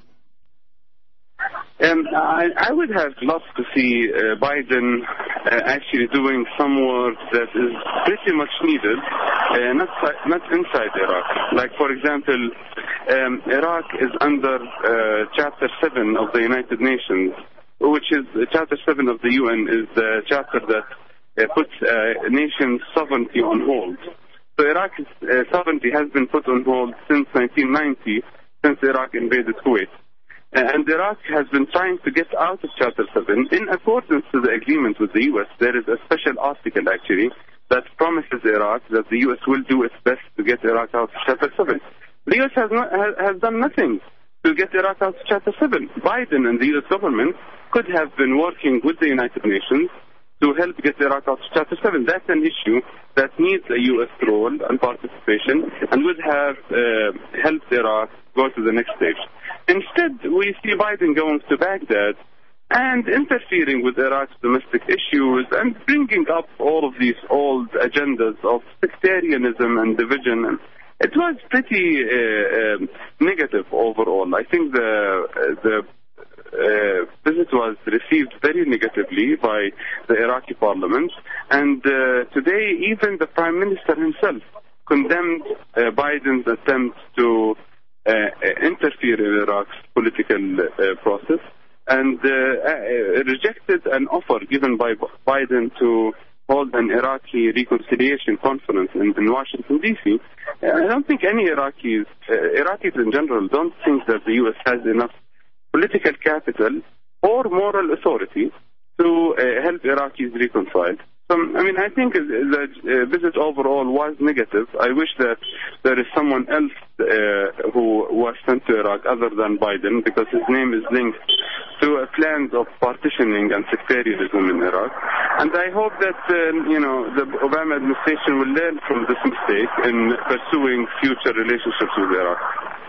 Um, I, I would have loved to see uh, Biden uh, actually doing some work that is pretty much needed, uh, not not inside Iraq. Like, for example, um, Iraq is under uh, Chapter seven of the United Nations, which is uh, Chapter seven of the U N is the chapter that uh, puts uh, a nation's sovereignty on hold. So Iraq's uh, sovereignty has been put on hold since nineteen ninety, since Iraq invaded Kuwait. And Iraq has been trying to get out of Chapter seven. In accordance to the agreement with the U S, there is a special article, actually, that promises Iraq that the U S will do its best to get Iraq out of Chapter seven. The U S has, not, has, has done nothing to get Iraq out of Chapter seven. Biden and the U S government could have been working with the United Nations to help get Iraq out of Chapter seven. That's an issue that needs a U S role and participation and would have uh, helped Iraq go to the next stage. Instead, we see Biden going to Baghdad and interfering with Iraq's domestic issues and bringing up all of these old agendas of sectarianism and division. And it was pretty uh, uh, negative overall. I think the uh, the uh, visit was received very negatively by the Iraqi parliament. And uh, today, even the Prime Minister himself condemned uh, Biden's attempt to Uh, interfere in Iraq's political uh, process and uh, uh, rejected an offer given by Biden to hold an Iraqi reconciliation conference in, in Washington, D C I don't think any Iraqis, uh, Iraqis in general, don't think that the U S has enough political capital or moral authority to uh, help Iraqis reconcile. So, I mean, I think the uh, visit overall was negative. I wish that there is someone else uh, who was sent to Iraq other than Biden, because his name is linked to uh, plans of partitioning and sectarianism in Iraq. And I hope that, uh, you know, the Obama administration will learn from this mistake in pursuing future relationships with Iraq.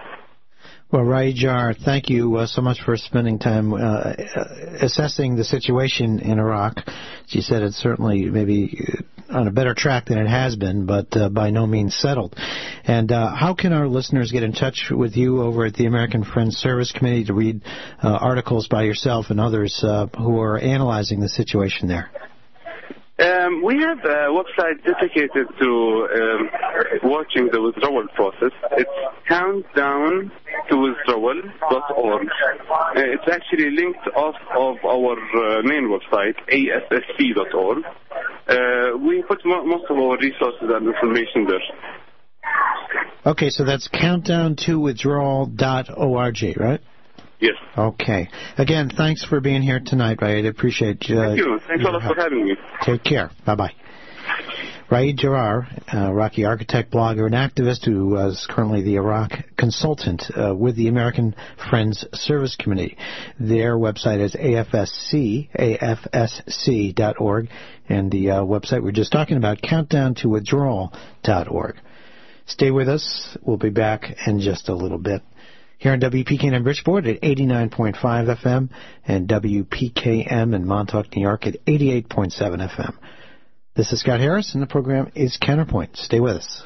Well, Rai Jar, thank you uh, so much for spending time uh, assessing the situation in Iraq. As you said, it's certainly maybe on a better track than it has been, but uh, by no means settled. And uh, how can our listeners get in touch with you over at the American Friends Service Committee to read uh, articles by yourself and others uh, who are analyzing the situation there? Um, we have a website dedicated to um, watching the withdrawal process. It's countdown to withdrawal dot org. Uh, it's actually linked off of our uh, main website, A S S C dot org. Uh, we put mo- most of our resources and information there. Okay, so that's countdown to withdrawal dot org, right? Yes. Okay. Again, thanks for being here tonight, Raed. I appreciate you. Uh, Thank you. Thanks a lot for having me. Take care. Bye-bye. Raed Jarrar, uh, Iraqi architect, blogger, and activist who is currently the Iraq consultant uh, with the American Friends Service Committee. Their website is A F S C, A F S C dot org, and the uh, website we're just talking about, countdown to withdrawal dot org. Stay with us. We'll be back in just a little bit. Here on W P K M Bridgeport at eighty-nine point five F M and W P K M in Montauk, New York at eighty-eight point seven F M. This is Scott Harris, and the program is Counterpoint. Stay with us.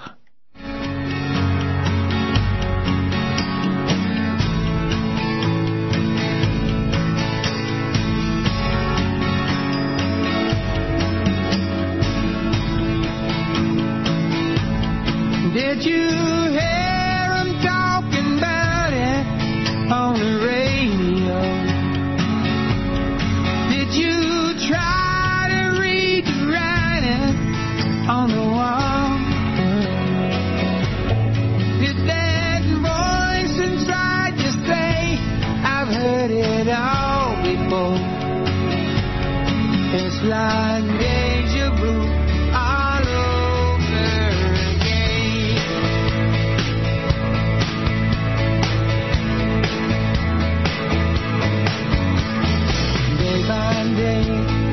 Did you hear them talking about it on the radio? Did you try to read the writing on the wall? Did that voice inside you say, I've heard it all before? It's like deja vu all over again. Day by day,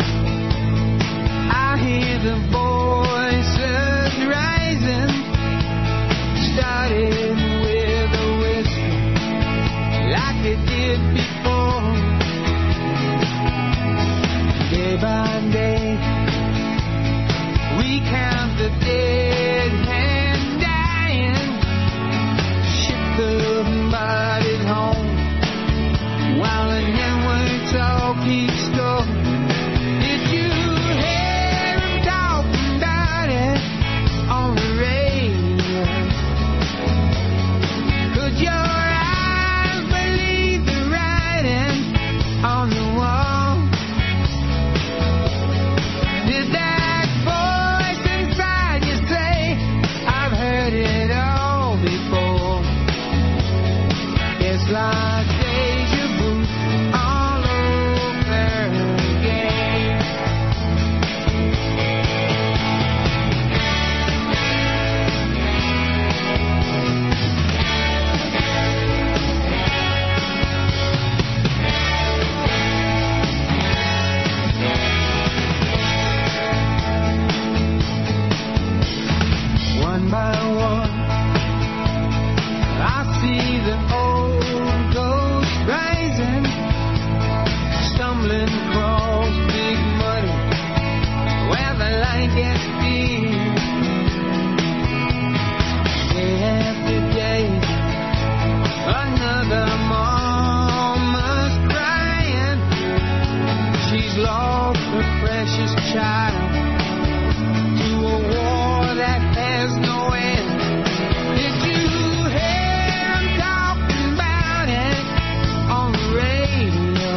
I hear the voices rising, starting with a whisper, like it did before. Day by day, we count the dead and dying, ship the bodies home, while the networks all keep score. Did you hear them talking about it on the radio? Could your eyes believe the writing on the wall? Did that voice inside you say, I've heard it all before? It's like deja vu all over again. One by one, I see the old ghosts rising, stumbling across big muddy where the light gets dim. Day after day, another mama's crying. She's lost her precious child to a war that has no end. Did you hear them talking about it on the radio?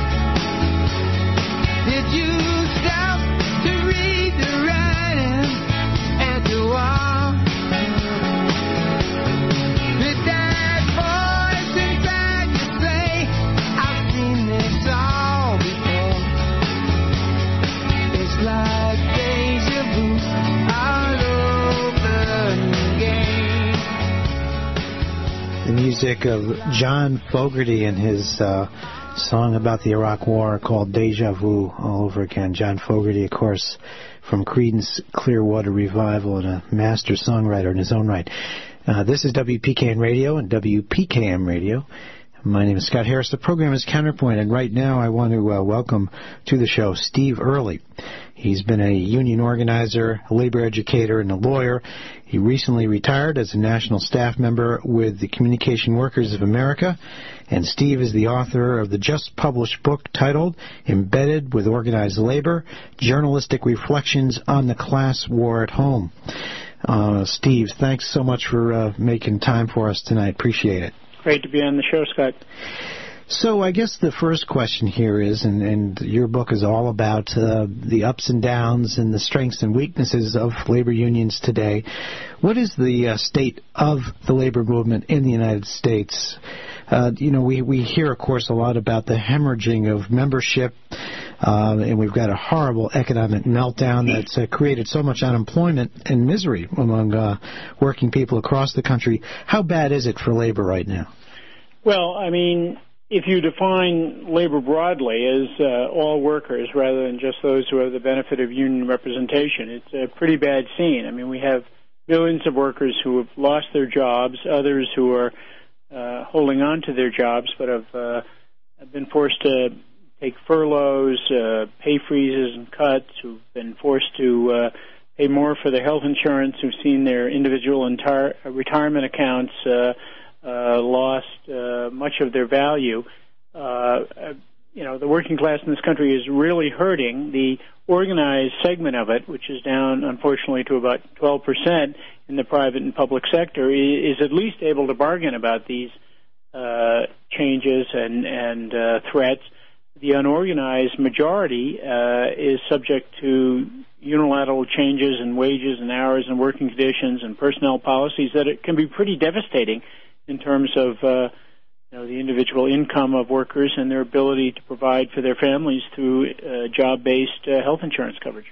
Did you stop to read the writing at the wall? Did that voice inside you say, I've seen this all before? It's like deja vu all over again. The music of John Fogerty and his uh, song about the Iraq War called Deja Vu all over again. John Fogerty, of course, from Creedence Clearwater Revival and a master songwriter in his own right. Uh, this is W P K N Radio and W P K M Radio. My name is Scott Harris. The program is Counterpoint, and right now I want to uh, welcome to the show Steve Early. He's been a union organizer, a labor educator, and a lawyer. He recently retired as a national staff member with the Communication Workers of America, and Steve is the author of the just-published book titled Embedded with Organized Labor, Journalistic Reflections on the Class War at Home. Uh, Steve, thanks so much for uh, making time for us tonight. Appreciate it. Great to be on the show, Scott. So I guess the first question here is, and, and your book is all about uh, the ups and downs and the strengths and weaknesses of labor unions today. What is the uh, state of the labor movement in the United States? Uh, you know, we, we hear, of course, a lot about the hemorrhaging of membership, uh, and we've got a horrible economic meltdown that's uh, created so much unemployment and misery among uh, working people across the country. How bad is it for labor right now? Well, I mean, if you define labor broadly as uh, all workers rather than just those who have the benefit of union representation, it's a pretty bad scene. I mean, we have millions of workers who have lost their jobs, others who are uh, holding on to their jobs but have, uh, have been forced to take furloughs, uh, pay freezes and cuts, who've been forced to uh, pay more for their health insurance, who've seen their individual entire retirement accounts uh, Uh, lost uh, much of their value. Uh, uh, you know, the working class in this country is really hurting. The organized segment of it, which is down, unfortunately, to about twelve percent in the private and public sector, is at least able to bargain about these uh, changes and, and uh, threats. The unorganized majority uh, is subject to unilateral changes in wages and hours and working conditions and personnel policies that it can be pretty devastating in terms of uh, you know, the individual income of workers and their ability to provide for their families through uh, job-based uh, health insurance coverage.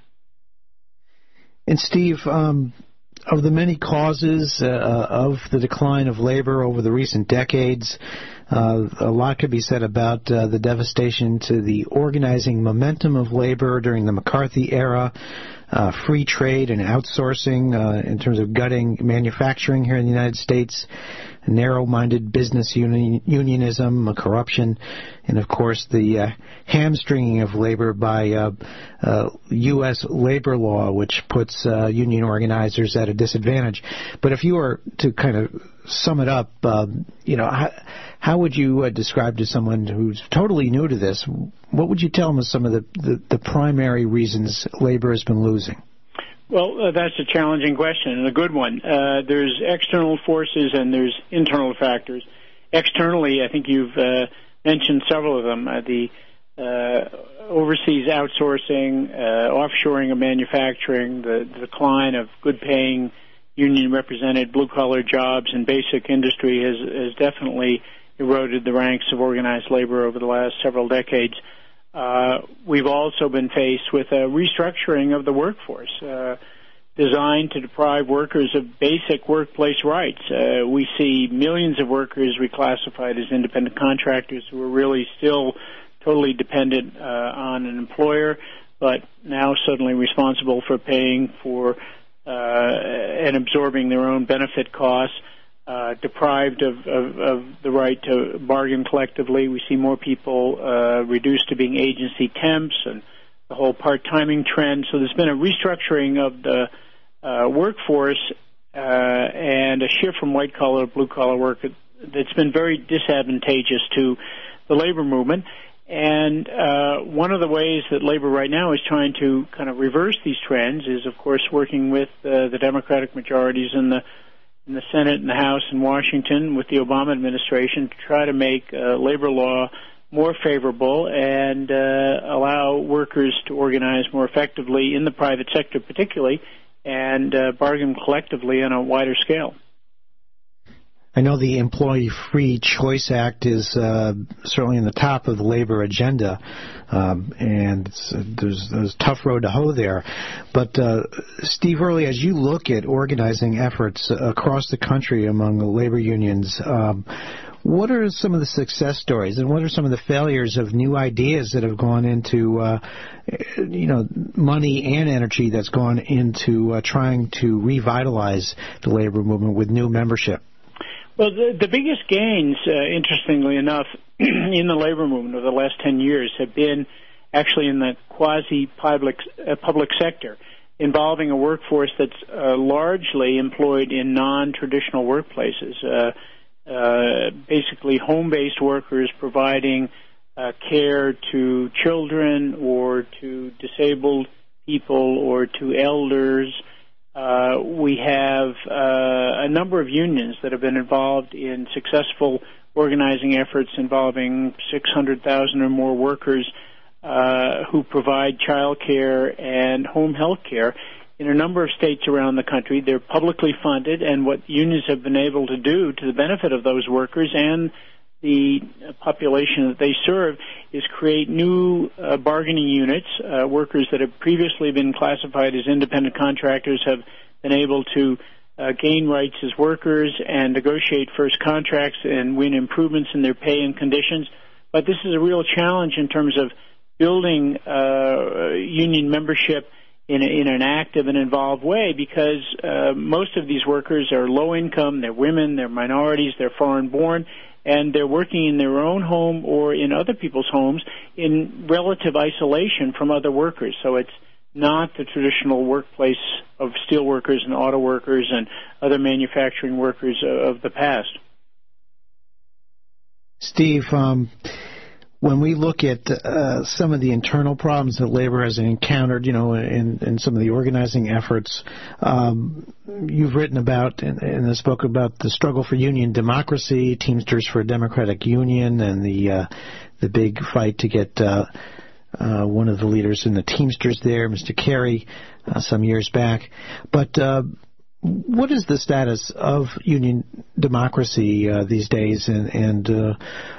And Steve, um, of the many causes uh, of the decline of labor over the recent decades, uh, a lot could be said about uh, the devastation to the organizing momentum of labor during the McCarthy era, uh, free trade and outsourcing uh, in terms of gutting manufacturing here in the United States, narrow-minded business union, unionism, corruption, and, of course, the uh, hamstringing of labor by uh, uh, U S labor law, which puts uh, union organizers at a disadvantage. But if you were to kind of sum it up, uh, you know, how, how would you uh, describe to someone who's totally new to this, what would you tell them as some of the, the, the primary reasons labor has been losing? Well, uh, that's a challenging question and a good one. Uh, there's external forces and there's internal factors. Externally, I think you've uh, mentioned several of them. Uh, the uh, overseas outsourcing, uh, offshoring of manufacturing, the, the decline of good-paying, union-represented blue-collar jobs in basic industry has, has definitely eroded the ranks of organized labor over the last several decades. Uh, we've also been faced with a restructuring of the workforce uh, designed to deprive workers of basic workplace rights. Uh, we see millions of workers reclassified as independent contractors who are really still totally dependent uh, on an employer, but now suddenly responsible for paying for uh, and absorbing their own benefit costs. Uh, deprived of, of, of the right to bargain collectively. We see more people uh, reduced to being agency temps and the whole part-timing trend. So there's been a restructuring of the uh, workforce uh, and a shift from white-collar to blue-collar work that's been very disadvantageous to the labor movement. And uh, one of the ways that labor right now is trying to kind of reverse these trends is, of course, working with uh, the Democratic majorities in the in the Senate and the House in Washington with the Obama administration to try to make uh, labor law more favorable and uh, allow workers to organize more effectively in the private sector particularly and uh, bargain collectively on a wider scale. I know the Employee Free Choice Act is uh, certainly in the top of the labor agenda, um, and it's, uh, there's, there's a tough road to hoe there. But, uh, Steve Early, as you look at organizing efforts across the country among the labor unions, um, what are some of the success stories and what are some of the failures of new ideas that have gone into, uh, you know, money and energy that's gone into uh, trying to revitalize the labor movement with new membership? Well, the, the biggest gains, uh, interestingly enough, in the labor movement over the last ten years have been actually in the quasi-public uh, public sector, involving a workforce that's uh, largely employed in non-traditional workplaces, uh, uh, basically home-based workers providing uh, care to children or to disabled people or to elders. Uh, we have uh, a number of unions that have been involved in successful organizing efforts involving six hundred thousand or more workers uh, who provide child care and home health care in a number of states around the country. They're publicly funded, and what unions have been able to do to the benefit of those workers and the population that they serve is create new uh, bargaining units. Uh, workers that have previously been classified as independent contractors have been able to uh, gain rights as workers and negotiate first contracts and win improvements in their pay and conditions. But this is a real challenge in terms of building uh, union membership in, a, in an active and involved way, because uh, most of these workers are low income, they're women, they're minorities, they're foreign born, and they're working in their own home or in other people's homes in relative isolation from other workers. So it's not the traditional workplace of steel workers and auto workers and other manufacturing workers of the past. Steve, um, when we look at uh, some of the internal problems that labor has encountered, you know, in, in some of the organizing efforts, um, you've written about in, in this book about the struggle for union democracy, Teamsters for a Democratic Union, and the uh, the big fight to get uh, uh, one of the leaders in the Teamsters there, Mister Carey, uh, some years back. But uh, what is the status of union democracy uh, these days, and, and uh,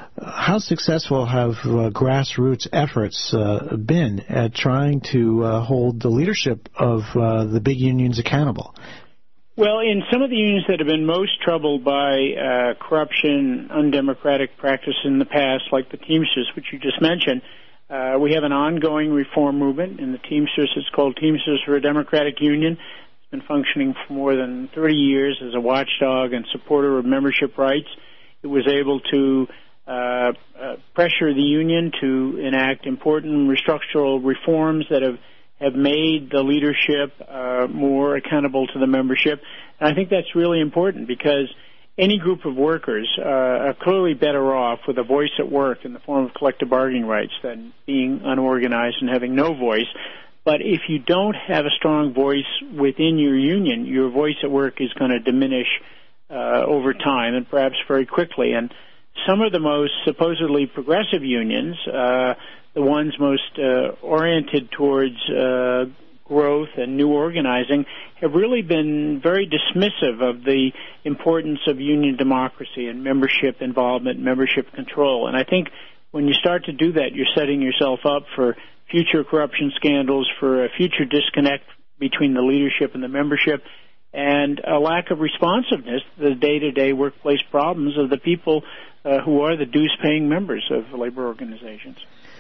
how successful have uh, grassroots efforts uh, been at trying to uh, hold the leadership of uh, the big unions accountable? Well, in some of the unions that have been most troubled by uh, corruption, undemocratic practice in the past, like the Teamsters, which you just mentioned, uh, we have an ongoing reform movement in the Teamsters. It's called Teamsters for a Democratic Union. It's been functioning for more than thirty years as a watchdog and supporter of membership rights. It was able to Uh, uh, pressure the union to enact important structural reforms that have, have made the leadership uh, more accountable to the membership. And I think that's really important, because any group of workers uh, are clearly better off with a voice at work in the form of collective bargaining rights than being unorganized and having no voice. But if you don't have a strong voice within your union, your voice at work is going to diminish uh, over time, and perhaps very quickly. And some of the most supposedly progressive unions, uh, the ones most uh, oriented towards uh, growth and new organizing, have really been very dismissive of the importance of union democracy and membership involvement, membership control. And I think when you start to do that, you're setting yourself up for future corruption scandals, for a future disconnect between the leadership and the membership, and a lack of responsiveness to the day-to-day workplace problems of the people uh, who are the dues-paying members of labor organizations.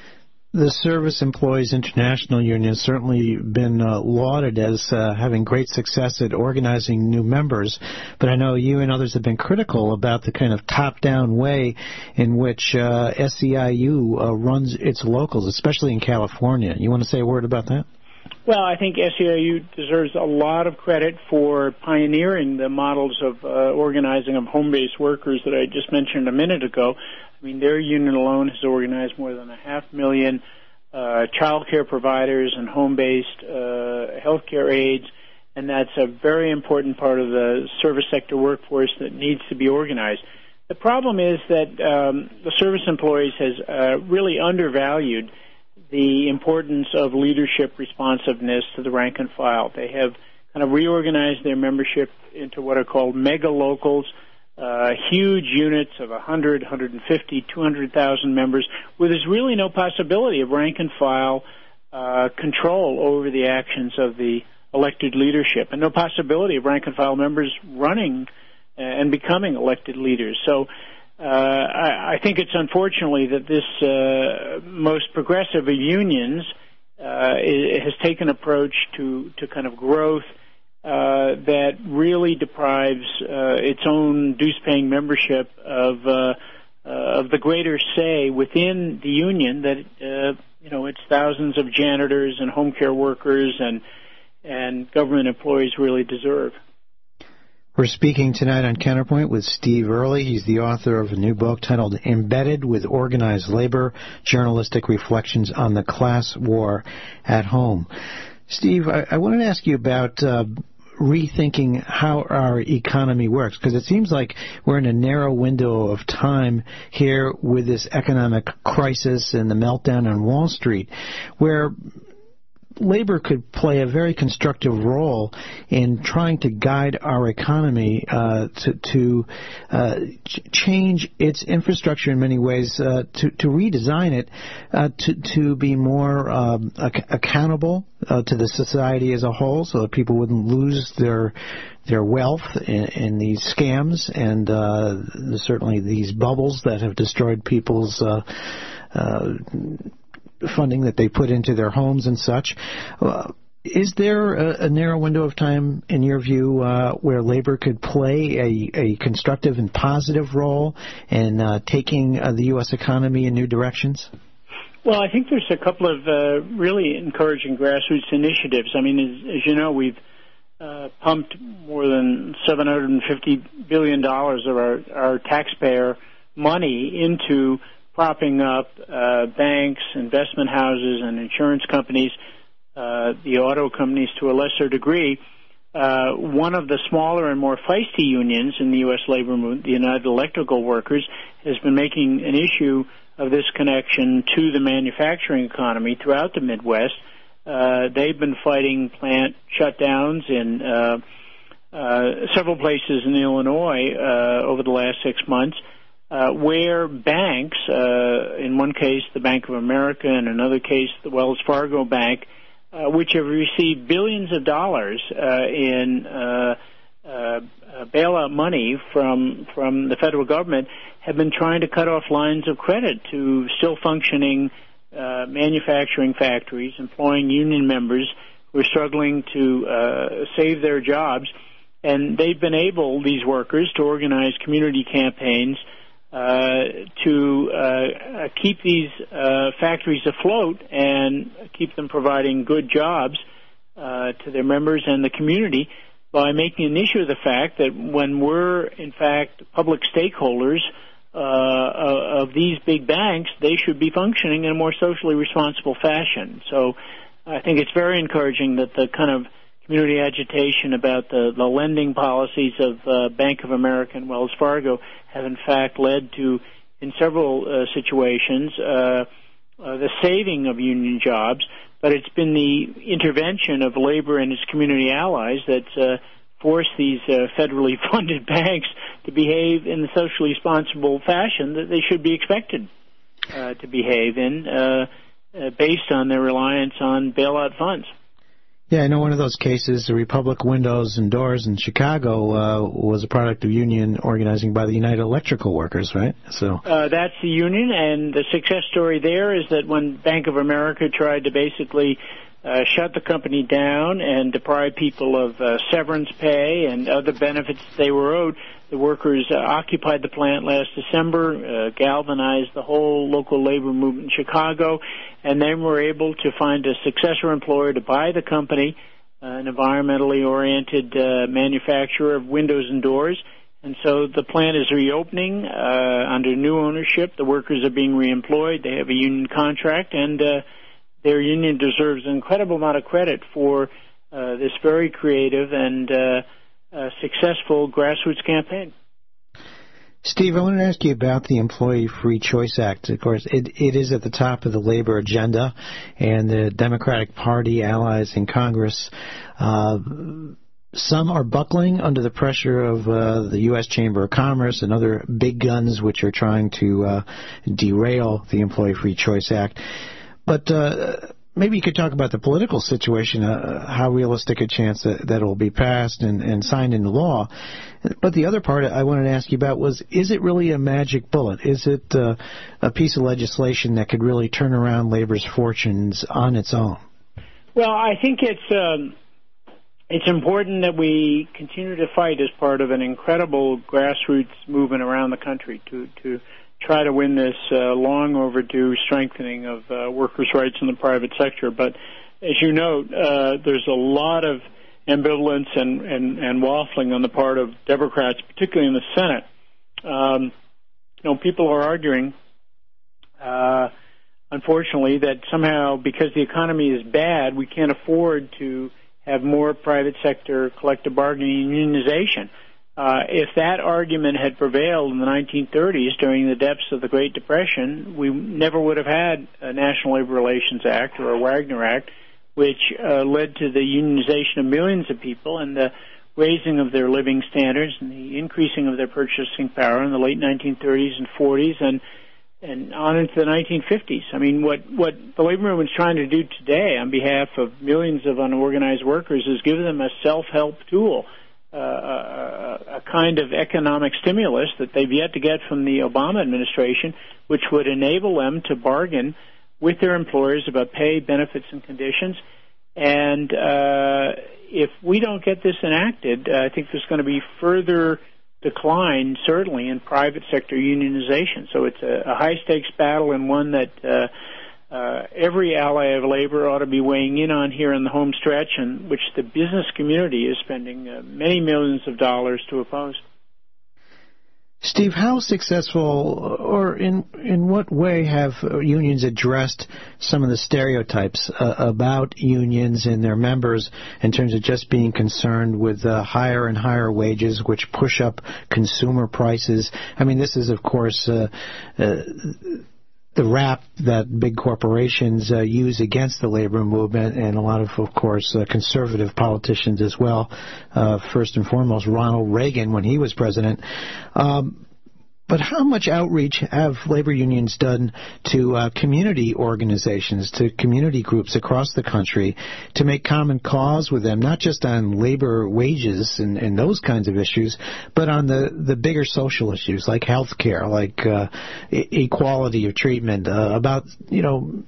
The Service Employees International Union has certainly been uh, lauded as uh, having great success at organizing new members, but I know you and others have been critical about the kind of top-down way in which uh, S E I U uh, runs its locals, especially in California. You want to say a word about that? Well, I think S E I U deserves a lot of credit for pioneering the models of uh, organizing of home-based workers that I just mentioned a minute ago. I mean, their union alone has organized more than a half million uh, child care providers and home-based uh, health care aides, and that's a very important part of the service sector workforce that needs to be organized. The problem is that um, the service employees has uh, really undervalued the importance of leadership responsiveness to the rank and file. They have kind of reorganized their membership into what are called mega locals, uh, huge units of one hundred, one hundred fifty, two hundred thousand members, where there's really no possibility of rank and file uh, control over the actions of the elected leadership, and no possibility of rank and file members running and becoming elected leaders. So Uh, I, I think it's unfortunately that this uh, most progressive of unions uh, has taken an approach to, to kind of growth uh, that really deprives uh, its own dues-paying membership of uh, uh, of the greater say within the union that uh, you know its thousands of janitors and home care workers and and government employees really deserve. We're speaking tonight on Counterpoint with Steve Early. He's the author of a new book titled Embedded with Organized Labor, Journalistic Reflections on the Class War at Home. Steve, I, I wanted to ask you about uh, rethinking how our economy works, because it seems like we're in a narrow window of time here with this economic crisis and the meltdown on Wall Street, where labor could play a very constructive role in trying to guide our economy uh, to, to uh, ch- change its infrastructure in many ways, uh, to, to redesign it uh, to, to be more um, ac- accountable uh, to the society as a whole, so that people wouldn't lose their their wealth in, in these scams and uh, certainly these bubbles that have destroyed people's uh, uh, funding that they put into their homes and such. Uh, is there a, a narrow window of time, in your view, uh, where labor could play a, a constructive and positive role in uh, taking uh, the U S economy in new directions? Well, I think there's a couple of uh, really encouraging grassroots initiatives. I mean, as, as you know, we've uh, pumped more than seven hundred fifty billion dollars of our, our taxpayer money into propping up uh, banks, investment houses, and insurance companies, uh, the auto companies to a lesser degree. Uh, one of the smaller and more feisty unions in the U S labor movement, the United Electrical Workers, has been making an issue of this connection to the manufacturing economy throughout the Midwest. Uh, they've been fighting plant shutdowns in uh, uh, several places in Illinois uh, over the last six months. Uh, where banks, uh, in one case the Bank of America, and in another case the Wells Fargo Bank, uh, which have received billions of dollars uh, in uh, uh, bailout money from from the federal government, have been trying to cut off lines of credit to still functioning uh, manufacturing factories, employing union members who are struggling to uh, save their jobs. And they've been able, these workers, to organize community campaigns Uh, to uh, keep these uh, factories afloat and keep them providing good jobs uh, to their members and the community by making an issue of the fact that when we're, in fact, public stakeholders uh, of these big banks, they should be functioning in a more socially responsible fashion. So I think it's very encouraging that the kind of community agitation about the, the lending policies of uh, Bank of America and Wells Fargo have in fact led to, in several uh, situations, uh, uh, the saving of union jobs, but it's been the intervention of labor and its community allies that's uh, forced these uh, federally funded banks to behave in the socially responsible fashion that they should be expected uh, to behave in uh, uh, based on their reliance on bailout funds. Yeah, I know one of those cases, the Republic Windows and Doors in Chicago, uh, was a product of union organizing by the United Electrical Workers, right? So uh, that's the union, and the success story there is that when Bank of America tried to basically uh, shut the company down and deprive people of uh, severance pay and other benefits they were owed, the workers uh, occupied the plant last December, uh, galvanized the whole local labor movement in Chicago, and then were able to find a successor employer to buy the company, uh, an environmentally oriented uh, manufacturer of windows and doors. And so the plant is reopening uh, under new ownership. The workers are being reemployed. They have a union contract, and uh, their union deserves an incredible amount of credit for uh, this very creative and uh, uh, successful grassroots campaign. Steve, I wanted to ask you about the Employee Free Choice Act. Of course, it, it is at the top of the labor agenda, and the Democratic Party allies in Congress, uh, some are buckling under the pressure of uh, the U S Chamber of Commerce and other big guns which are trying to uh, derail the Employee Free Choice Act. But uh, maybe you could talk about the political situation, uh, how realistic a chance that, that it will be passed and, and signed into law. But the other part I wanted to ask you about was, is it really a magic bullet? Is it uh, a piece of legislation that could really turn around labor's fortunes on its own? Well, I think it's um, it's important that we continue to fight as part of an incredible grassroots movement around the country to, to try to win this uh, long overdue strengthening of uh, workers' rights in the private sector. But as you note, uh, there's a lot of ambivalence and, and, and waffling on the part of Democrats, particularly in the Senate. Um, you know, people are arguing, uh, unfortunately, that somehow because the economy is bad, we can't afford to have more private sector collective bargaining unionization. Uh, if that argument had prevailed in the nineteen thirties during the depths of the Great Depression, we never would have had a National Labor Relations Act or a Wagner Act, which uh, led to the unionization of millions of people and the raising of their living standards and the increasing of their purchasing power in the late nineteen thirties and forties and and on into the nineteen fifties. I mean, what, what the labor movement's trying to do today on behalf of millions of unorganized workers is give them a self-help tool, uh, a, a kind of economic stimulus that they've yet to get from the Obama administration, which would enable them to bargain with their employers about pay, benefits, and conditions. And uh, if we don't get this enacted, uh, I think there's going to be further decline, certainly, in private sector unionization. So it's a, a high-stakes battle and one that uh, uh, every ally of labor ought to be weighing in on here in the home stretch, and which the business community is spending uh, many millions of dollars to oppose. Steve, how successful or in in what way have unions addressed some of the stereotypes uh, about unions and their members in terms of just being concerned with uh, higher and higher wages, which push up consumer prices? I mean, this is, of course, uh, uh, the rap that big corporations uh, use against the labor movement, and a lot of, of course, uh, conservative politicians as well. Uh, first and foremost, Ronald Reagan when he was president. Um, but how much outreach have labor unions done to uh, community organizations, to community groups across the country to make common cause with them, not just on labor wages and, and those kinds of issues, but on the, the bigger social issues like health care, like uh, e- equality of treatment, uh, about, you know,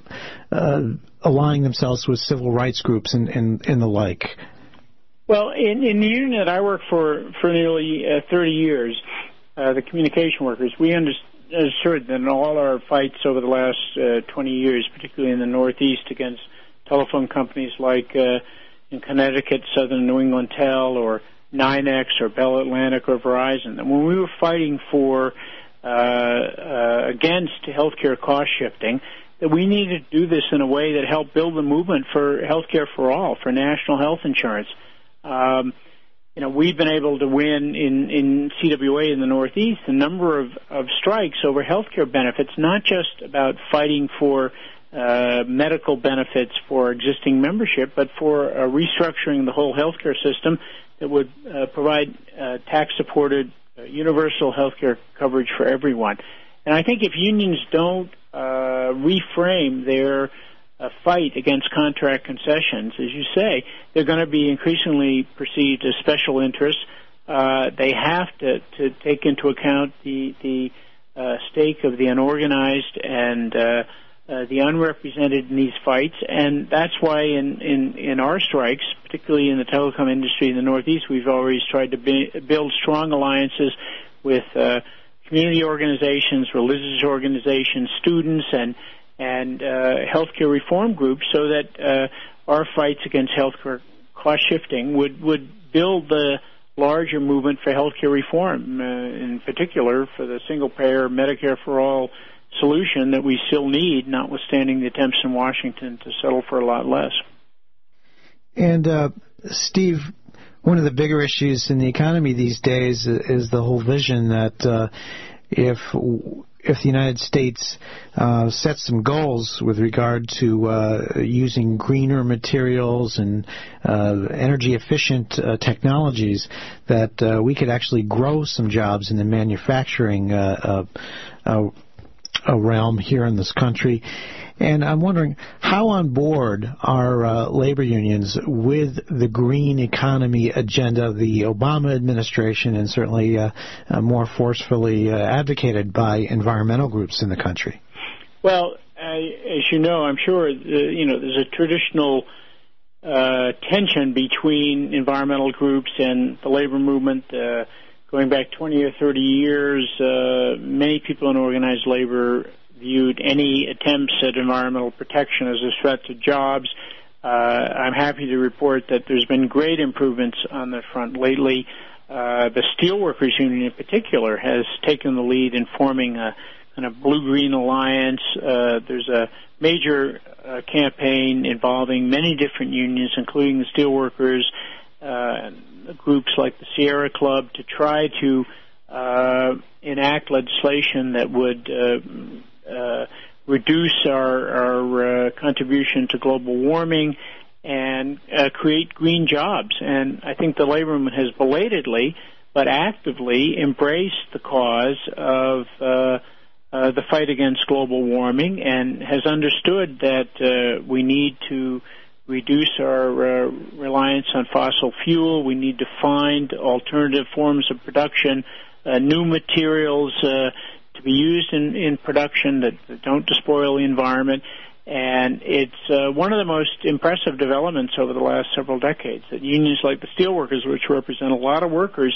uh, aligning themselves with civil rights groups and, and, and the like? Well, in, in the union that I worked for for nearly uh, thirty years, Uh, the communication workers, we understood that in all our fights over the last uh, twenty years, particularly in the Northeast against telephone companies like uh, in Connecticut, Southern New England Tel, or NYNEX, or Bell Atlantic, or Verizon, and when we were fighting for uh, uh, against healthcare cost shifting, that we needed to do this in a way that helped build the movement for healthcare for all, for national health insurance. Um, You know, we've been able to win in, in C W A in the Northeast a number of, of strikes over health care benefits, not just about fighting for uh, medical benefits for existing membership, but for uh, restructuring the whole health care system that would uh, provide uh, tax-supported uh, universal health care coverage for everyone. And I think if unions don't uh, reframe their a fight against contract concessions, as you say, they're going to be increasingly perceived as special interests. Uh, they have to, to take into account the, the uh, stake of the unorganized and uh, uh, the unrepresented in these fights, and that's why in, in, in our strikes, particularly in the telecom industry in the Northeast, we've always tried to be, build strong alliances with uh, community organizations, religious organizations, students, and and uh, healthcare reform groups, so that uh, our fights against healthcare cost shifting would, would build the larger movement for healthcare reform, uh, in particular for the single-payer Medicare for all solution that we still need, notwithstanding the attempts in Washington to settle for a lot less. And, uh, Steve, one of the bigger issues in the economy these days is the whole vision that uh, if... if the United States uh, sets some goals with regard to uh, using greener materials and uh, energy-efficient uh, technologies, that uh, we could actually grow some jobs in the manufacturing uh, uh, uh, uh, realm here in this country. And I'm wondering, how on board are uh, labor unions with the green economy agenda of the Obama administration, and certainly uh, uh, more forcefully uh, advocated by environmental groups in the country? Well, uh, as you know, I'm sure, the, you know, there's a traditional uh, tension between environmental groups and the labor movement. Uh, going back twenty or thirty years, uh, many people in organized labor viewed any attempts at environmental protection as a threat to jobs. Uh, I'm happy to report that there's been great improvements on that front lately. Uh, the Steelworkers Union in particular has taken the lead in forming a kind of blue-green alliance. Uh, there's a major uh, campaign involving many different unions, including the Steelworkers, uh, groups like the Sierra Club, to try to uh, enact legislation that would uh, uh, reduce our, our uh, contribution to global warming and uh, create green jobs. And I think the labor movement has belatedly but actively embraced the cause of uh, uh, the fight against global warming and has understood that uh, we need to reduce our uh, reliance on fossil fuel. We need to find alternative forms of production, uh, new materials uh, to be used in, in production that, that don't despoil the environment. And it's uh, one of the most impressive developments over the last several decades that unions like the Steelworkers, which represent a lot of workers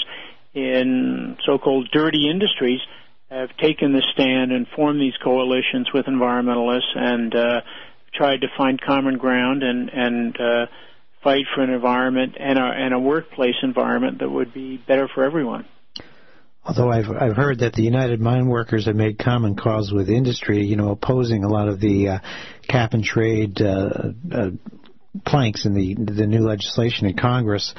in so-called dirty industries, have taken the stand and formed these coalitions with environmentalists and uh, tried to find common ground and, and uh, fight for an environment and a, and a workplace environment that would be better for everyone. Although I've I've heard that the United Mine Workers have made common cause with industry, you know, opposing a lot of the uh, cap and trade uh, uh, planks in the the new legislation in Congress.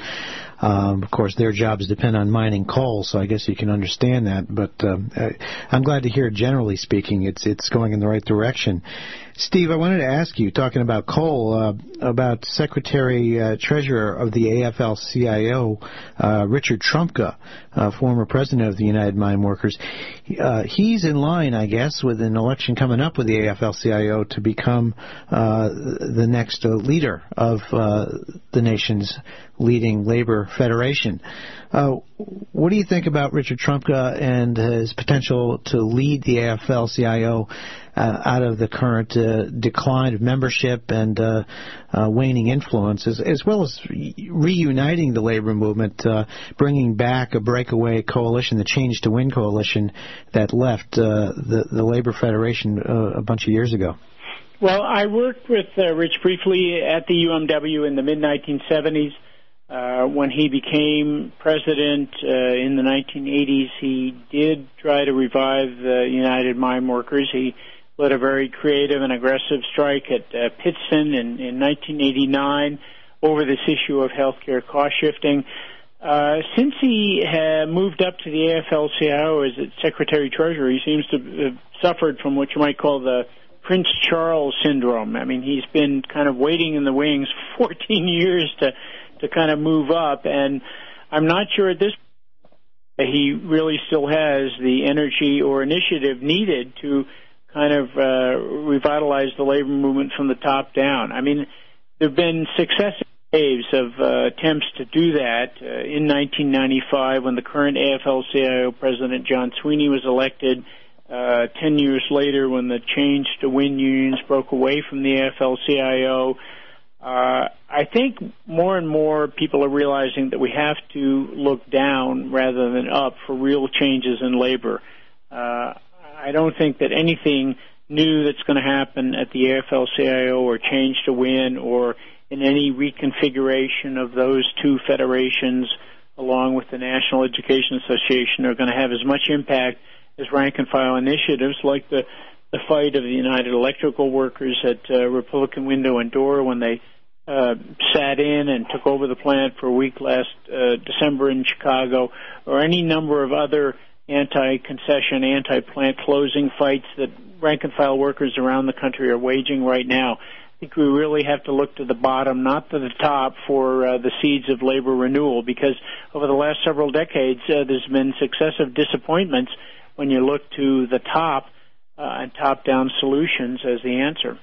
Um, of course, their jobs depend on mining coal, so I guess you can understand that. But um, I, I'm glad to hear, generally speaking, it's it's going in the right direction. Steve, I wanted to ask you, talking about coal, uh, about Secretary uh, Treasurer of the A F L C I O, uh, Richard Trumka, uh, former president of the United Mine Workers. Uh, he's in line, I guess, with an election coming up with the A F L C I O to become uh, the next uh, leader of uh, the nation's leading labor federation. Uh, what do you think about Richard Trumka and his potential to lead the A F L C I O uh, out of the current uh, decline of membership and uh, uh, waning influence, as, as well as reuniting the labor movement, uh, bringing back a breakaway coalition, the Change to Win coalition that left uh, the, the Labor Federation uh, a bunch of years ago? Well, I worked with uh, Rich briefly at the U M W in the mid nineteen seventies. Uh, when he became president uh, in the nineteen eighties, he did try to revive the United Mine Workers. He led a very creative and aggressive strike at uh, Pittston in, in nineteen eighty-nine over this issue of healthcare cost shifting. Uh, since he uh, moved up to the A F L C I O as its Secretary Treasurer, he seems to have suffered from what you might call the Prince Charles syndrome. I mean, he's been kind of waiting in the wings for fourteen years to to kind of move up, and I'm not sure at this point he really still has the energy or initiative needed to kind of uh, revitalize the labor movement from the top down. I mean, there have been successive waves of uh, attempts to do that. Uh, in nineteen ninety-five, when the current A F L C I O president, John Sweeney, was elected, uh, ten years later when the Change to Win unions broke away from the A F L C I O, Uh, I think more and more people are realizing that we have to look down rather than up for real changes in labor. Uh, I don't think that anything new that's going to happen at the A F L C I O or Change to Win or in any reconfiguration of those two federations along with the National Education Association are going to have as much impact as rank-and-file initiatives like the the fight of the United Electrical Workers at uh, Republican Window and Door when they uh, sat in and took over the plant for a week last uh, December in Chicago, or any number of other anti-concession, anti-plant closing fights that rank-and-file workers around the country are waging right now. I think we really have to look to the bottom, not to the top, for uh, the seeds of labor renewal, because over the last several decades, uh, there's been successive disappointments when you look to the top Uh, and top-down solutions as the answer.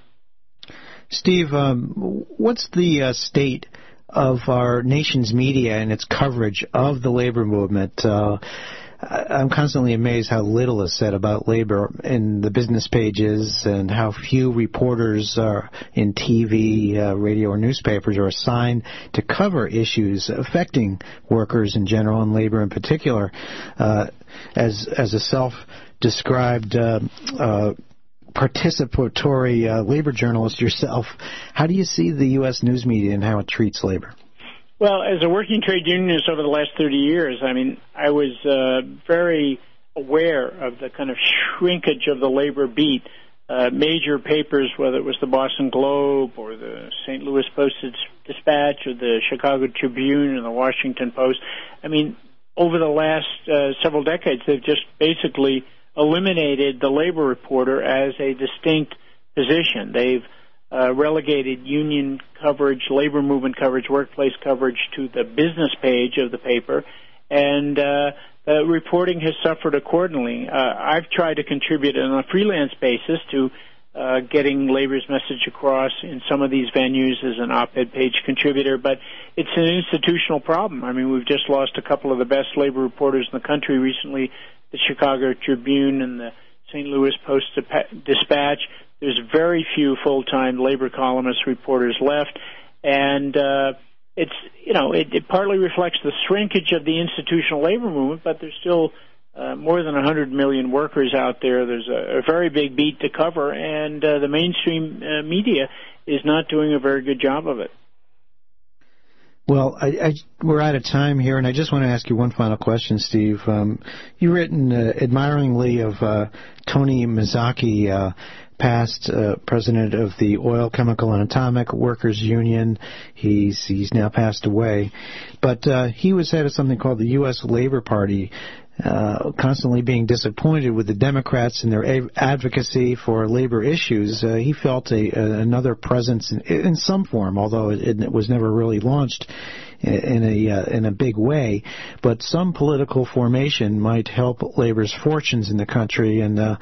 Steve, um, what's the uh, state of our nation's media and its coverage of the labor movement? Uh, I'm constantly amazed how little is said about labor in the business pages and how few reporters are in T V, uh, radio, or newspapers are assigned to cover issues affecting workers in general and labor in particular. Uh, as as a self-described uh, uh, participatory uh, labor journalist yourself, how do you see the U S news media and how it treats labor? Well, as a working trade unionist over the last thirty years, I mean, I was uh, very aware of the kind of shrinkage of the labor beat. Uh, major papers, whether it was the Boston Globe or the Saint Louis Post-Dispatch or the Chicago Tribune or the Washington Post, I mean, over the last uh, several decades, they've just basically eliminated the labor reporter as a distinct position. They've uh, relegated union coverage, labor movement coverage, workplace coverage to the business page of the paper, and uh, the reporting has suffered accordingly. Uh, I've tried to contribute on a freelance basis to uh, getting labor's message across in some of these venues as an op-ed page contributor, but it's an institutional problem. I mean, we've just lost a couple of the best labor reporters in the country recently, the Chicago Tribune and the Saint Louis Post-Dispatch. There's very few full-time labor columnist reporters left, and uh, it's, you know, it, it partly reflects the shrinkage of the institutional labor movement, but there's still uh, more than one hundred million workers out there. There's a, a very big beat to cover, and uh, the mainstream uh, media is not doing a very good job of it. Well, I, I, we're out of time here, and I just want to ask you one final question, Steve. Um, you've written uh, admiringly of uh, Tony Mazzocchi, uh, past uh, president of the Oil, Chemical, and Atomic Workers Union. He's he's now passed away, but uh, he was head of something called the U S Labor Party. Uh, constantly being disappointed with the Democrats and their a- advocacy for labor issues. Uh, he felt a, a, another presence in, in some form, although it, it was never really launched in a uh, in a big way. But some political formation might help labor's fortunes in the country. And uh,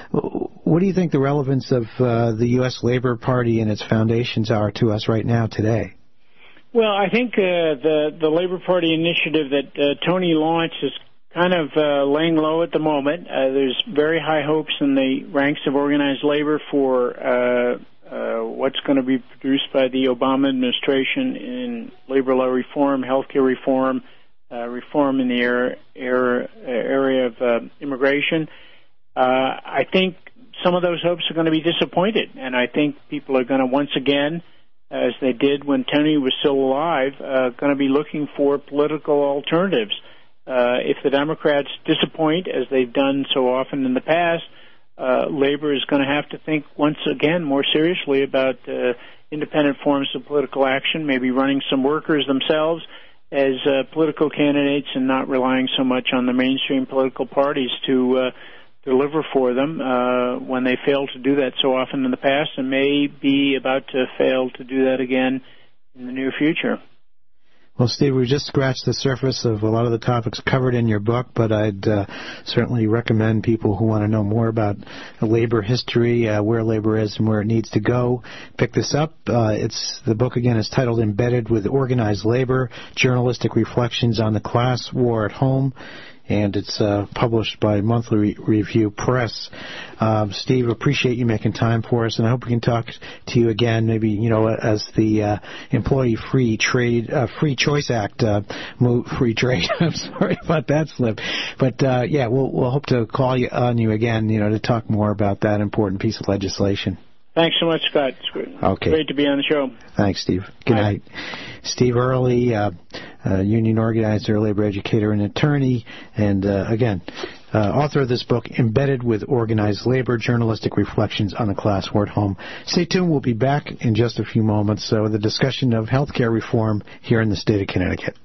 what do you think the relevance of uh, the U S Labor Party and its foundations are to us right now today? Well, I think uh, the the Labor Party initiative that uh, Tony launched is kind of uh, laying low at the moment. Uh, there's very high hopes in the ranks of organized labor for uh, uh, what's going to be produced by the Obama administration in labor law reform, healthcare reform, uh, reform in the area, area of uh, immigration. Uh, I think some of those hopes are going to be disappointed, and I think people are going to once again, as they did when Tony was still alive, uh, going to be looking for political alternatives. Uh, if the Democrats disappoint, as they've done so often in the past, uh, labor is going to have to think once again more seriously about uh, independent forms of political action, maybe running some workers themselves as uh, political candidates and not relying so much on the mainstream political parties to uh, deliver for them uh, when they failed to do that so often in the past and may be about to fail to do that again in the near future. Well, Steve, we just scratched the surface of a lot of the topics covered in your book, but I'd uh, certainly recommend people who want to know more about labor history, uh, where labor is and where it needs to go, pick this up. Uh, it's the book, again, is titled Embedded with Organized Labor, Journalistic Reflections on the Class War at Home, and it's uh, published by Monthly Re- Review Press. Uh, Steve, appreciate you making time for us, and I hope we can talk to you again, maybe, you know, as the uh, Employee Free Trade, uh, Free Choice Act, uh, move, free trade. I'm sorry about that slip. But, uh, yeah, we'll, we'll hope to call you on you again, you know, to talk more about that important piece of legislation. Thanks so much, Scott. It's great, okay. great to be on the show. Thanks, Steve. Good Bye. night. Steve Early, uh, uh, union organizer, labor educator, and attorney, and uh, again, uh, author of this book, Embedded with Organized Labor, Journalistic Reflections on the Class War at Home. Stay tuned. We'll be back in just a few moments uh, with a discussion of health care reform here in the state of Connecticut.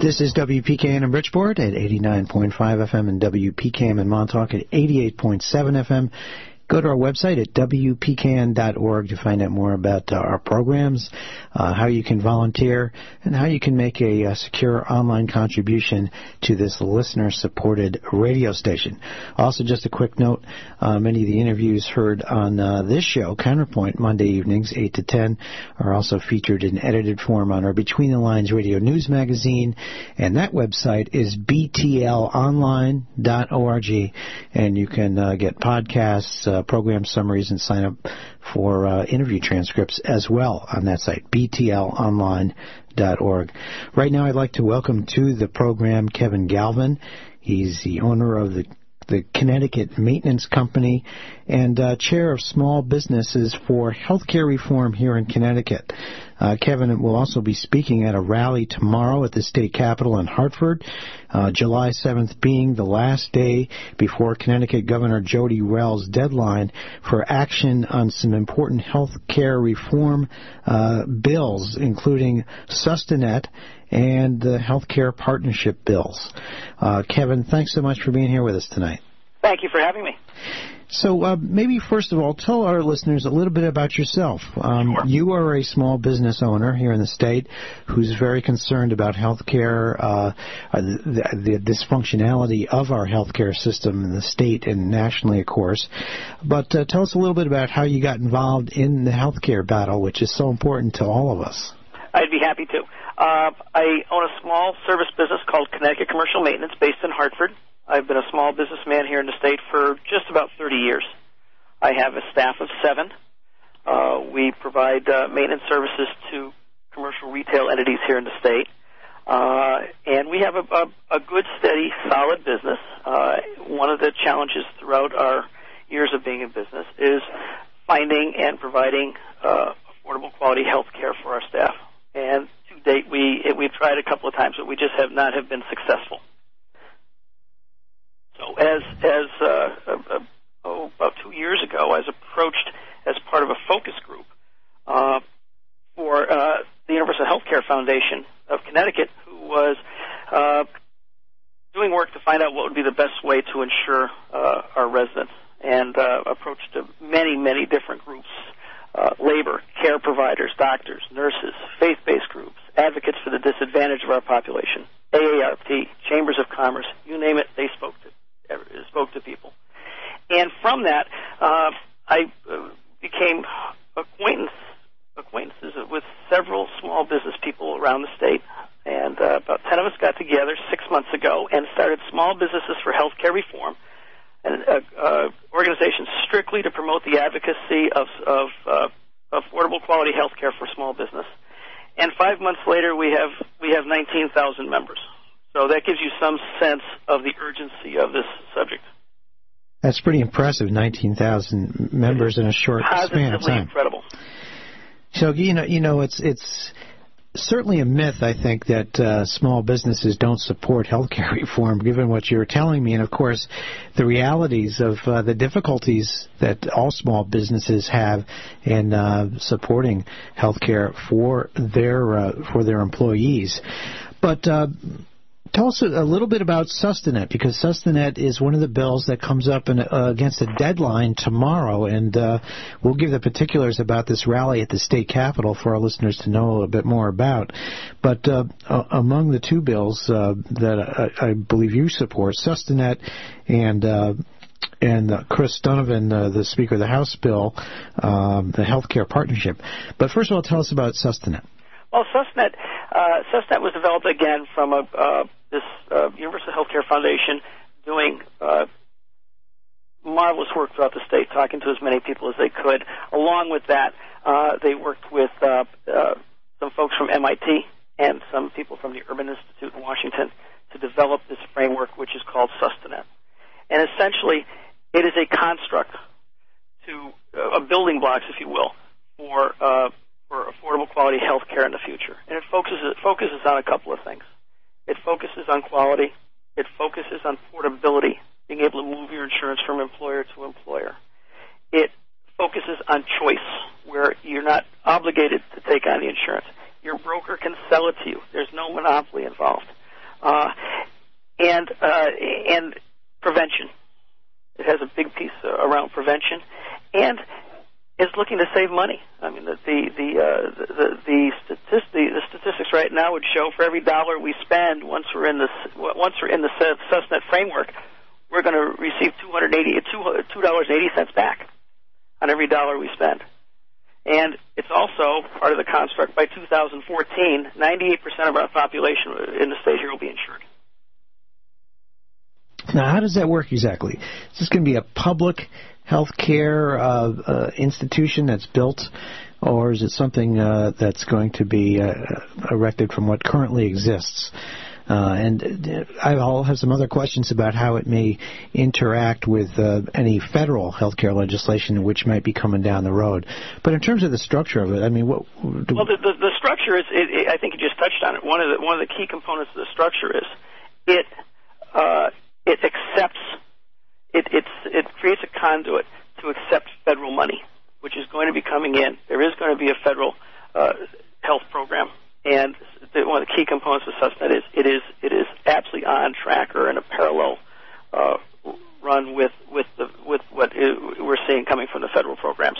This is W P K N in Bridgeport at eighty-nine point five F M and W P K M in Montauk at eighty-eight point seven F M. Go to our website at W P K N dot org to find out more about uh, our programs, uh, how you can volunteer, and how you can make a, a secure online contribution to this listener-supported radio station. Also, just a quick note, uh, many of the interviews heard on uh, this show, Counterpoint, Monday evenings, eight to ten, are also featured in edited form on our Between the Lines radio news magazine, and that website is B T L online dot org, and you can uh, get podcasts, uh, Uh, program summaries, and sign up for uh, interview transcripts as well on that site, B T L online dot org. Right now I'd like to welcome to the program Kevin Galvin. He's the owner of the the Connecticut Maintenance Company and uh, chair of small businesses for healthcare reform here in Connecticut. Uh, Kevin will also be speaking at a rally tomorrow at the state capitol in Hartford, uh, July seventh being the last day before Connecticut Governor Jody Rell's deadline for action on some important health care reform uh, bills, including Sustanet and the health care partnership bills. Uh, Kevin, thanks so much for being here with us tonight. Thank you for having me. So uh, maybe first of all, tell our listeners a little bit about yourself. Um, sure. You are a small business owner here in the state who's very concerned about health care, uh, the, the dysfunctionality of our health care system in the state and nationally, of course. But uh, tell us a little bit about how you got involved in the health care battle, which is so important to all of us. I'd be happy to. Uh, I own a small service business called Connecticut Commercial Maintenance based in Hartford. I've been a small businessman here in the state for just about thirty years. I have a staff of seven. Uh, we provide uh, maintenance services to commercial retail entities here in the state. Uh, and we have a, a, a good, steady, solid business. Uh, one of the challenges throughout our years of being in business is finding and providing uh, affordable quality health care for our staff. And to date, we, we've tried a couple of times, but we just have not have been successful. So as as uh, uh, oh, about two years ago, I was approached as part of a focus group uh, for uh, the Universal Healthcare Foundation of Connecticut, who was uh, doing work to find out what would be the best way to ensure uh, our residents, and uh, approached many, many different groups, uh, labor, care providers, doctors, nurses, faith-based groups, advocates for the disadvantaged of our population, A A R P, chambers of commerce, you name it, they spoke to spoke to people. And from that, uh, I uh, became acquaintance, acquaintances with several small business people around the state. And uh, about ten of us got together six months ago and started Small Businesses for Healthcare Reform, an uh, uh, organization strictly to promote the advocacy of, of uh, affordable quality health care for small business. And five months later, we have we have nineteen thousand members. So that gives you some sense of the urgency of this subject. That's pretty impressive, nineteen thousand members in a short span of time. Incredible. So, you know, you know, it's it's certainly a myth, I think, that uh, small businesses don't support health care reform, given what you're telling me. And, of course, the realities of uh, the difficulties that all small businesses have in uh, supporting health care for their, uh, for their employees. But uh, tell us a little bit about Sustanet, because Sustanet is one of the bills that comes up in, uh, against a deadline tomorrow, and uh, we'll give the particulars about this rally at the state capitol for our listeners to know a little bit more about. But uh, uh, among the two bills uh, that I, I believe you support, Sustanet and uh, and uh, Chris Donovan, uh, the Speaker of the House bill, um, the health care partnership. But first of all, tell us about Sustanet. Well, Sustanet, uh, Sustanet was developed again from a, uh, this uh, Universal Healthcare Foundation doing uh, marvelous work throughout the state, talking to as many people as they could. Along with that, uh, they worked with uh, uh, some folks from M I T and some people from the Urban Institute in Washington to develop this framework, which is called Sustanet. And essentially, it is a construct to uh, building blocks, if you will, for uh, for affordable quality health care in the future. And it focuses, it focuses on a couple of things. It focuses on quality. It focuses on portability, being able to move your insurance from employer to employer. It focuses on choice, where you're not obligated to take on the insurance. Your broker can sell it to you. There's no monopoly involved. uh, and uh, and prevention. It has a big piece uh, around prevention, and is looking to save money. I mean, the the the uh, the, the, statist- the the statistics right now would show for every dollar we spend once we're in the once we're in the SUSNet framework, we're going to receive two hundred eighty two dollars and eighty cents back on every dollar we spend. And it's also part of the construct. By two thousand fourteen, ninety-eight percent of our population in the state here will be insured. Now, how does that work exactly? Is this going to be a public health care uh, uh, institution that's built, or is it something uh, that's going to be uh, erected from what currently exists? Uh, and I'll have some other questions about how it may interact with uh, any federal health care legislation which might be coming down the road. But in terms of the structure of it, I mean, what? Do well, the, the, the structure is. It, it, I think you just touched on it. One of the one of the key components of the structure is it. Uh, It accepts, it, it's, it creates a conduit to accept federal money, which is going to be coming in. There is going to be a federal uh, health program, and the, one of the key components of SUSNet is it is it is absolutely on track or in a parallel uh, run with with the with what it, we're seeing coming from the federal programs.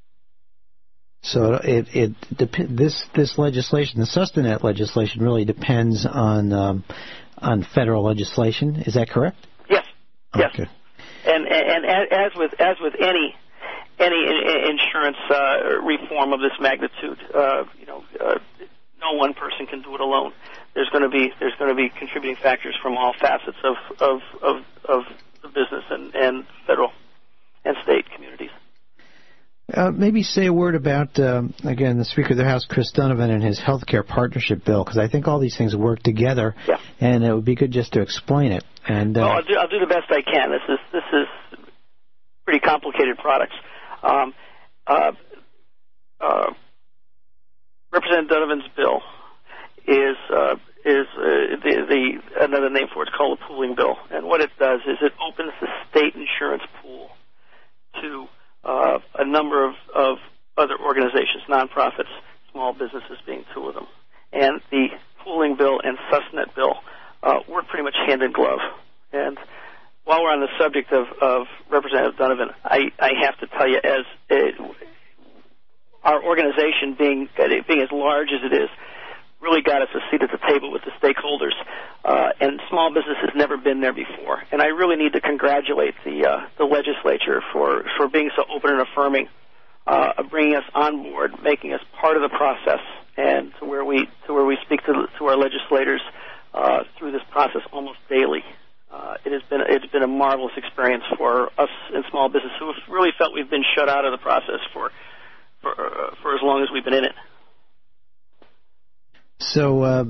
So it it dep- this this legislation, the SUSNet legislation, really depends on. Um, on federal legislation, is that correct? Yes. Yes. Okay. And, and and as with as with any any insurance uh, reform of this magnitude, uh, you know, uh, no one person can do it alone. There's going to be there's going to be contributing factors from all facets of of of, of the business and, and federal and state communities. Uh, maybe say a word about, um, again, the Speaker of the House, Chris Donovan, and his health care partnership bill, because I think all these things work together, yeah. and it would be good just to explain it. And uh, well, I'll do, I'll do the best I can. This is this is pretty complicated products. Um, uh, uh, Representative Donovan's bill is uh, is uh, the, the another name for it is called a pooling bill, and what it does is it opens the state insurance pool to Uh, a number of, of other organizations, nonprofits, small businesses being two of them. And the pooling bill and SUSNet bill uh, work pretty much hand in glove. And while we're on the subject of, of Representative Donovan, I, I have to tell you, as it, our organization being being as large as it is, really got us a seat at the table with the stakeholders, uh, and small business has never been there before. And I really need to congratulate the uh, the legislature for, for being so open and affirming, uh, bringing us on board, making us part of the process, and to where we to where we speak to to our legislators uh, through this process almost daily. Uh, it has been it's been a marvelous experience for us in small business who have really felt we've been shut out of the process for for uh, for as long as we've been in it. So, uh,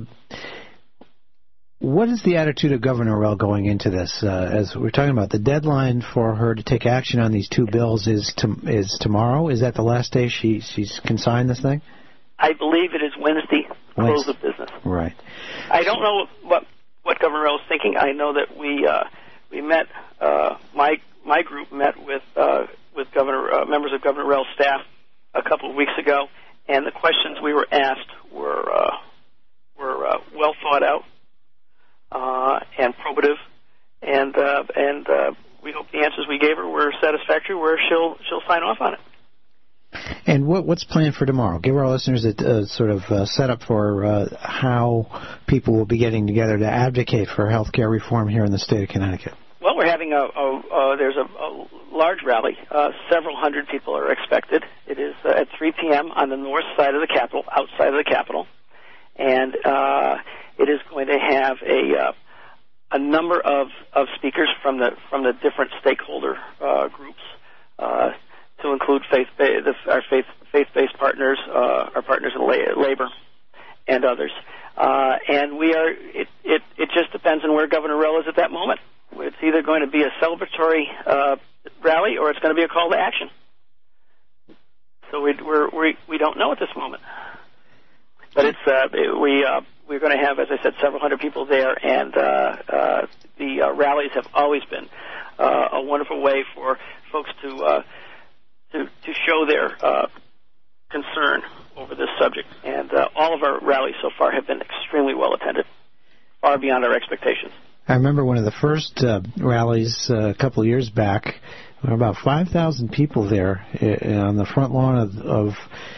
what is the attitude of Governor Norrell going into this? Uh, as we're talking about, the deadline for her to take action on these two bills is to, is tomorrow. Is that the last day she she's can sign this thing? I believe it is Wednesday, close of business. Right. I don't know what what Governor Norrell is thinking. I know that we uh, we met uh, my my group met with uh, with Governor uh, members of Governor Norrell's staff a couple of weeks ago, and the questions we were asked were. Uh, were uh, well thought out uh, and probative, and uh, and uh, we hope the answers we gave her were satisfactory, where she'll she'll sign off on it. And what what's planned for tomorrow? Give our listeners a uh, sort of uh, setup for uh, how people will be getting together to advocate for health care reform here in the state of Connecticut. Well, we're having a, a uh, there's a, a large rally. Uh, several hundred people are expected. It is uh, at three p.m. on the north side of the Capitol, outside of the Capitol. And uh, it is going to have a uh, a number of, of speakers from the from the different stakeholder uh, groups, uh, to include faith the, our faith faith based partners, uh, our partners in la- labor, and others. Uh, and we are it, it it just depends on where Governor Norrell is at that moment. It's either going to be a celebratory uh, rally or it's going to be a call to action. So we we're, we we don't know at this moment. But it's uh, we uh, we're going to have, as I said, several hundred people there, and uh, uh, the uh, rallies have always been uh, a wonderful way for folks to uh, to to show their uh, concern over this subject. And uh, all of our rallies so far have been extremely well attended, far far beyond our expectations. I remember one of the first uh, rallies uh, a couple of years back. There were about five thousand people there uh, on the front lawn of, of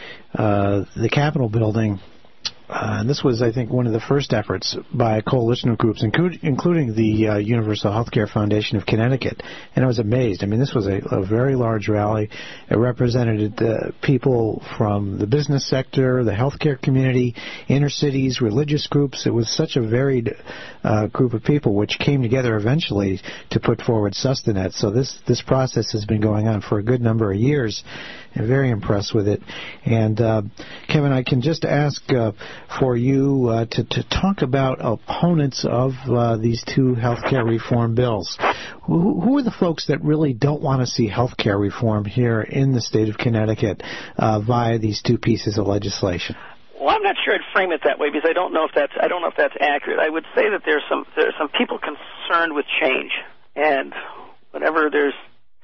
uh, the Capitol building. Uh, and this was, I think, one of the first efforts by a coalition of groups, including, including the uh, Universal Healthcare Foundation of Connecticut. And I was amazed. I mean, this was a, a very large rally. It represented uh, people from the business sector, the healthcare community, inner cities, religious groups. It was such a varied uh, group of people which came together eventually to put forward Sustanet. So this, this process has been going on for a good number of years. I'm very impressed with it. And, uh, Kevin, I can just ask uh, for you uh, to, to talk about opponents of uh, these two health care reform bills. Who, who are the folks that really don't want to see health care reform here in the state of Connecticut uh, via these two pieces of legislation? Well, I'm not sure I'd frame it that way because I don't know if that's I don't know if that's accurate. I would say that there's some there's some people concerned with change, and whenever there's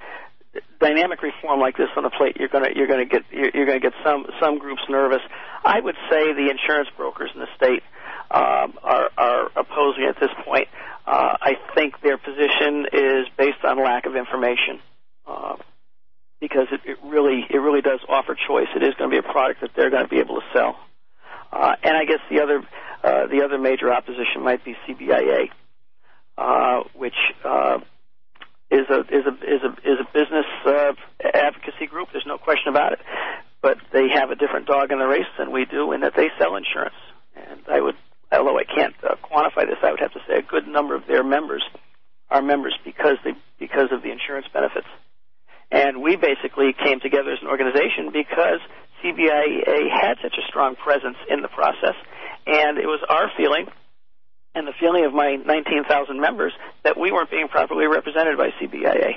dynamic reform like this on the plate, you're going to you're going to get you're, you're going to get some some groups nervous. I would say the insurance brokers in the state um, are are opposing at this point. Uh, I think their position is based on lack of information, uh, because it, it really it really does offer choice. It is going to be a product that they're going to be able to sell. Uh, and I guess the other uh, the other major opposition might be C B I A, uh, which uh, is a is a is a is a business uh, advocacy group. There's no question about it. But they have a different dog in the race than we do, in that they sell insurance. And I would, although I can't uh, quantify this, I would have to say a good number of their members are members because they because of the insurance benefits. And we basically came together as an organization because C B I A had such a strong presence in the process, and it was our feeling and the feeling of my nineteen thousand members that we weren't being properly represented by C B I A.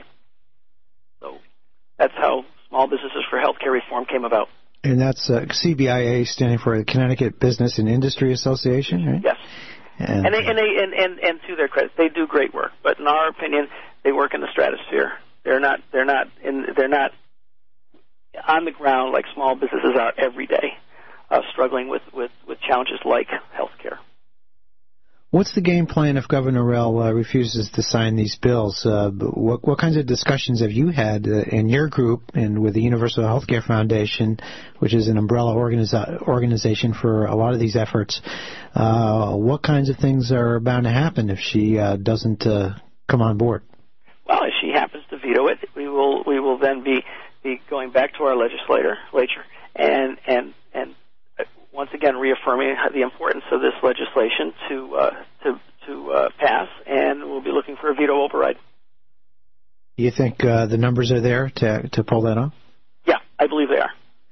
So that's how Small Businesses for Healthcare Reform came about. And that's uh, C B I A, standing for the Connecticut Business and Industry Association, right? Yes. And and, they, and, they, and, and, and to their credit, they do great work. But in our opinion, they work in the stratosphere. They're not. They're not. In, they're not on the ground like small businesses are every day, uh, struggling with, with, with challenges like healthcare. What's the game plan if Governor Rell uh, refuses to sign these bills? Uh, what, what kinds of discussions have you had uh, in your group and with the Universal Healthcare Foundation, which is an umbrella organiza- organization for a lot of these efforts? Uh, what kinds of things are bound to happen if she uh, doesn't uh, come on board? Well, if she happens to veto it, we will we will then be, be going back to our legislator, legislature and and and. once again reaffirming the importance of this legislation to uh, to to uh, pass, and we'll be looking for a veto override. Do you think uh, the numbers are there to to pull that off? Yeah, I believe they are.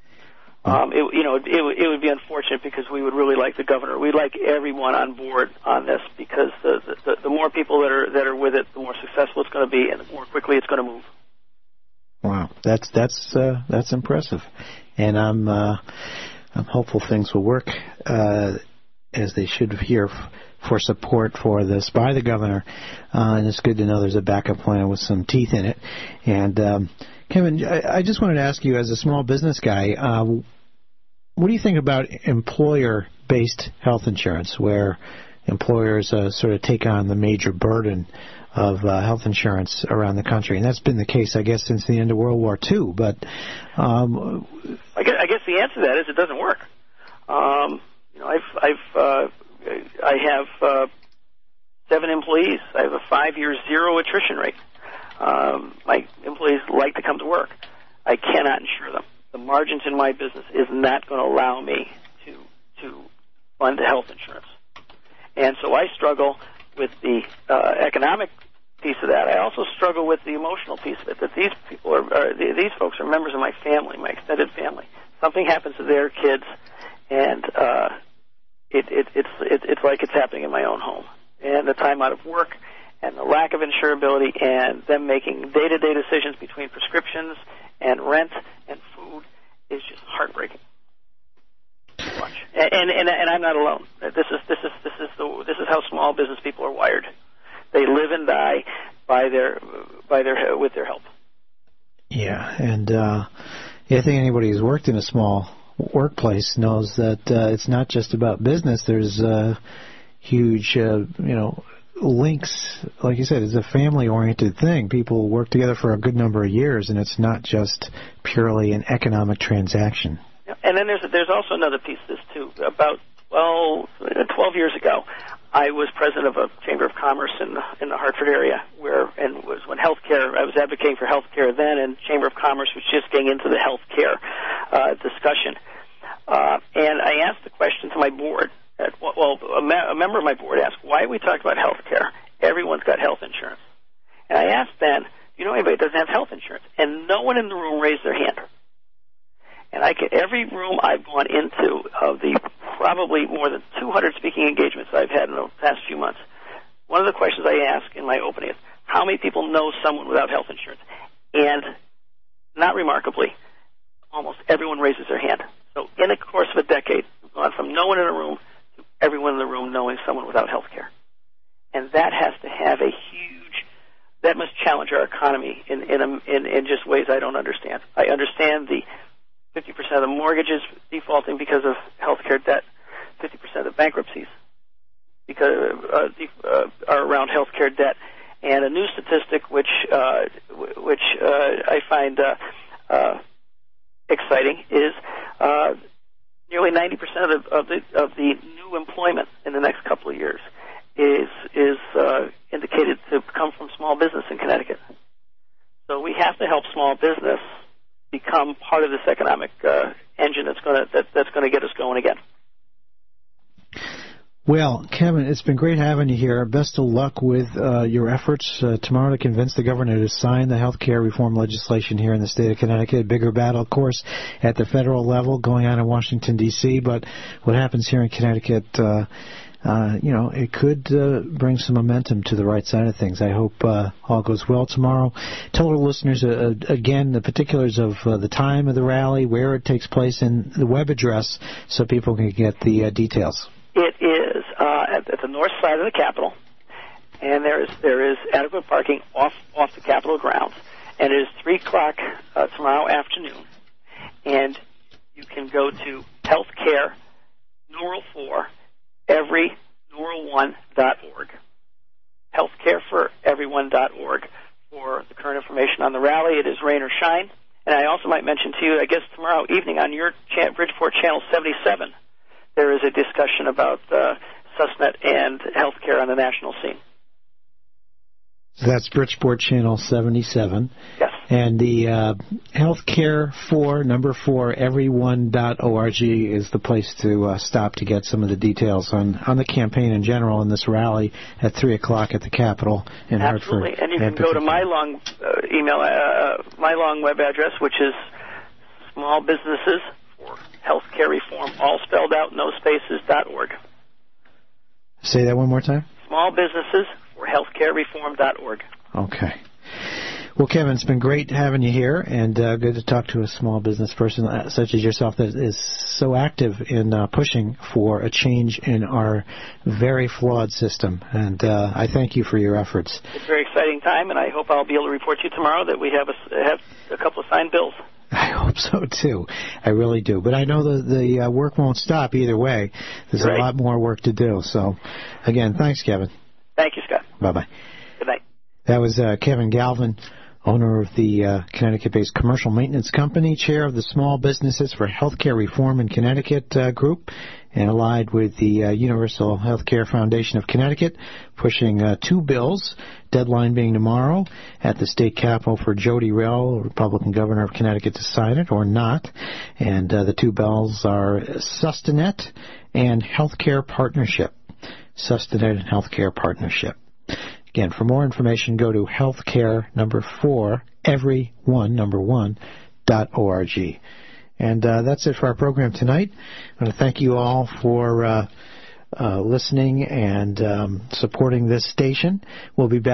Um, it, you know, it, it would be unfortunate because we would really like the governor. We'd like everyone on board on this because the, the the more people that are that are with it, the more successful it's going to be, and the more quickly it's going to move. Wow, that's that's uh, that's impressive, and I'm. Uh, I'm hopeful things will work uh, as they should here f- for support for this by the governor. Uh, and it's good to know there's a backup plan with some teeth in it. And, um, Kevin, I, I just wanted to ask you, as a small business guy, uh, what do you think about employer-based health insurance, where employers uh, sort of take on the major burden of uh, health insurance around the country? And that's been the case, I guess, since the end of World War Two. But um, I, guess, I guess the answer to that is it doesn't work. Um, you know, I've, I've, uh, I have uh, seven employees. I have a five-year zero attrition rate. Um, my employees like to come to work. I cannot insure them. The margins in my business is not going to allow me to to fund health insurance, and so I struggle with the uh, economic piece of that. I also struggle with the emotional piece of it, that these people are, are these folks are members of my family, my extended family. Something happens to their kids, and uh, it, it, it's it, it's like it's happening in my own home. And the time out of work, and the lack of insurability, and them making day-to-day decisions between prescriptions and rent and food is just heartbreaking. Much. And, and and I'm not alone. This is this is this is the this is how small business people are wired. They live and die by their by their with their help. Yeah, and uh, yeah, I think anybody who's worked in a small workplace knows that uh, it's not just about business. There's uh, huge, uh, you know, links. Like you said, it's a family-oriented thing. People work together for a good number of years, and it's not just purely an economic transaction. And then there's there's also another piece to this, too. About, well, twelve years ago, I was president of a Chamber of Commerce in the, in the Hartford area, where and was when healthcare. I was advocating for healthcare then, and Chamber of Commerce was just getting into the healthcare uh, discussion. Uh, and I asked the question to my board. At, well, a, me- a member of my board asked, "Why are we talking about healthcare? Everyone's got health insurance." And I asked then, "Do you know anybody that doesn't have health insurance?" And no one in the room raised their hand. And I get every room I've gone into of the probably more than two hundred speaking engagements I've had in the past few months. One of the questions I ask in my opening is, how many people know someone without health insurance? And not remarkably, almost everyone raises their hand. So in the course of a decade, we've gone from no one in the room to everyone in the room knowing someone without health care. And that has to have a huge, that must challenge our economy in, in, a, in, in just ways I don't understand. I understand the fifty percent of the mortgages defaulting because of healthcare debt, fifty percent of the bankruptcies because uh, uh, are around healthcare debt, and a new statistic which uh, which uh, I find uh, uh, exciting is uh, nearly ninety percent of the, of the of the new employment in the next couple of years is is uh, indicated to come from small business in Connecticut. So we have to help small business become part of this economic uh, engine that's going to that, that's going to get us going again. Well, Kevin, it's been great having you here. Best of luck with uh, your efforts uh, tomorrow to convince the governor to sign the health care reform legislation here in the state of Connecticut. Bigger battle, of course, at the federal level going on in Washington, D C, but what happens here in Connecticut, uh, uh, you know, it could uh, bring some momentum to the right side of things. I hope uh, all goes well tomorrow. Tell our listeners, uh, again, the particulars of uh, the time of the rally, where it takes place, and the web address so people can get the uh, details. It is uh, at, at the north side of the Capitol, and there is there is adequate parking off off the Capitol grounds. And it is three o'clock uh, tomorrow afternoon, and you can go to healthcare numeral four every numeral one dot org. healthcare for everyone dot org for the current information on the rally. It is rain or shine, and I also might mention to you, I guess tomorrow evening on your cha- Bridgeport Channel seventy-seven. There is a discussion about uh, Susnet and healthcare on the national scene. That's Bridgeport Channel seventy-seven. Yes. And the uh, healthcare for number four everyone dot org is the place to uh, stop to get some of the details on, on the campaign in general and this rally at three o'clock at the Capitol in Absolutely. Hartford. And you can go to my long uh, email, uh, my long web address, which is small businesses for healthcare reform, all spelled out, no spaces, dot org. Say that one more time. Small businesses for healthcare reform dot org. Okay. Well, Kevin, it's been great having you here, and uh, good to talk to a small business person such as yourself that is so active in uh, pushing for a change in our very flawed system. And uh, I thank you for your efforts. It's a very exciting time, and I hope I'll be able to report to you tomorrow that we have a, have a couple of signed bills. I hope so, too. I really do. But I know the, the uh, work won't stop either way. There's right. a lot more work to do. So, again, thanks, Kevin. Thank you, Scott. Bye-bye. Good night. That was uh, Kevin Galvin, owner of the uh, Connecticut-based Commercial Maintenance Company, chair of the Small Businesses for Healthcare Reform in Connecticut uh, group, and allied with the uh, Universal Healthcare Foundation of Connecticut, pushing uh, two bills, deadline being tomorrow at the state capitol for Jody Rell, Republican governor of Connecticut, to sign it or not. And uh, the two bills are Sustanet and Healthcare Partnership. Sustanet and Healthcare Partnership. Again, for more information, go to healthcare number four, everyone, number one, dot org. And uh, that's it for our program tonight. I want to thank you all for uh, uh, listening and um, supporting this station. We'll be back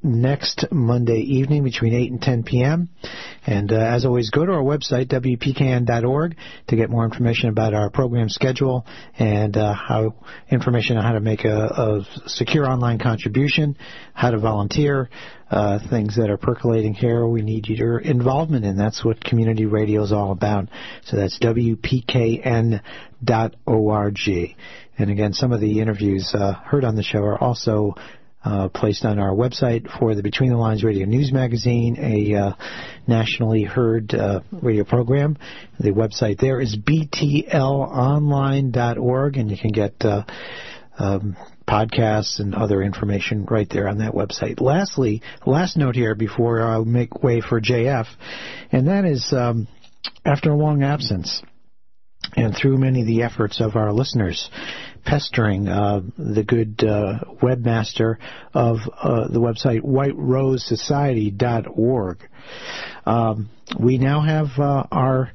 next Monday evening between eight and ten p.m. And uh, as always, go to our website, W P K N dot org, to get more information about our program schedule and uh, how information on how to make a, a secure online contribution, how to volunteer, uh, things that are percolating here we need your involvement in. That's what community radio is all about. So that's W P K N dot org. And again, some of the interviews uh, heard on the show are also Uh, placed on our website for the Between the Lines Radio News Magazine, a uh, nationally heard uh, radio program. The website there is B T L online dot org, and you can get uh, um, podcasts and other information right there on that website. Lastly, last note here before I make way for J F, and that is um, after a long absence, and through many of the efforts of our listeners, pestering uh, the good uh, webmaster of uh, the website white rose society dot org. Um, we now have uh, our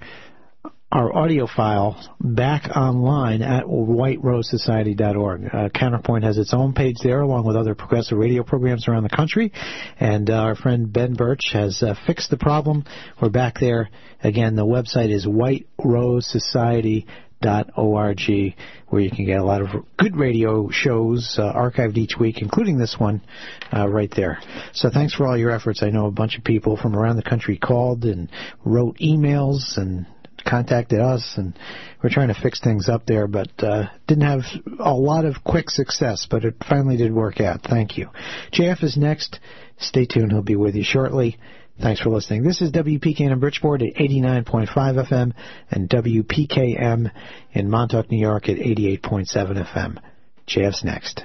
our audio file back online at white rose society dot org. Uh, Counterpoint has its own page there, along with other progressive radio programs around the country. And uh, our friend Ben Birch has uh, fixed the problem. We're back there. Again, the website is white rose society dot org, where you can get a lot of good radio shows uh, archived each week, including this one uh, right there. So thanks for all your efforts. I know a bunch of people from around the country called and wrote emails and contacted us, and we're trying to fix things up there, but uh, didn't have a lot of quick success, but it finally did work out. Thank you. J F is next. Stay tuned. He'll be with you shortly. Thanks for listening. This is W P K M in Bridgeport at eighty-nine point five F M and W P K M in Montauk, New York at eighty-eight point seven F M. J F's next.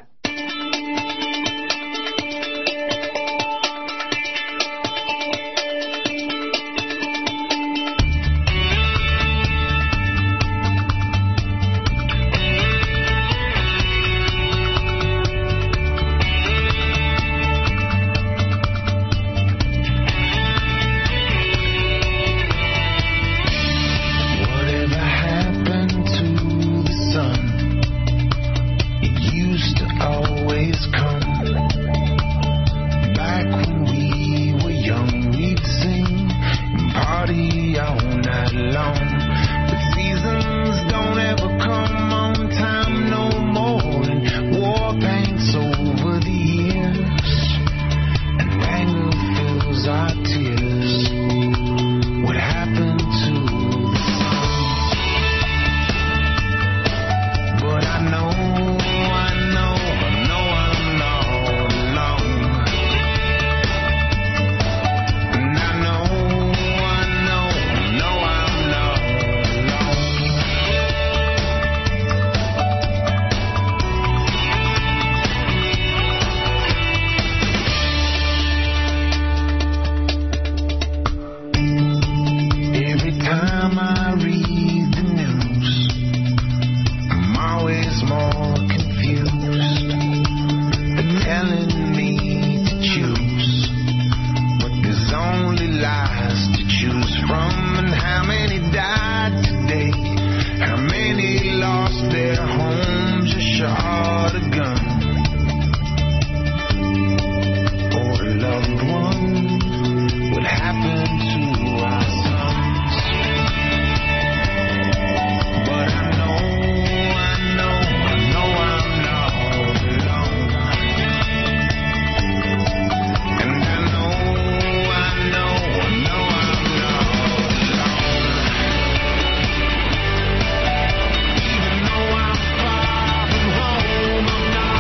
Even though I'm far from home, I'm not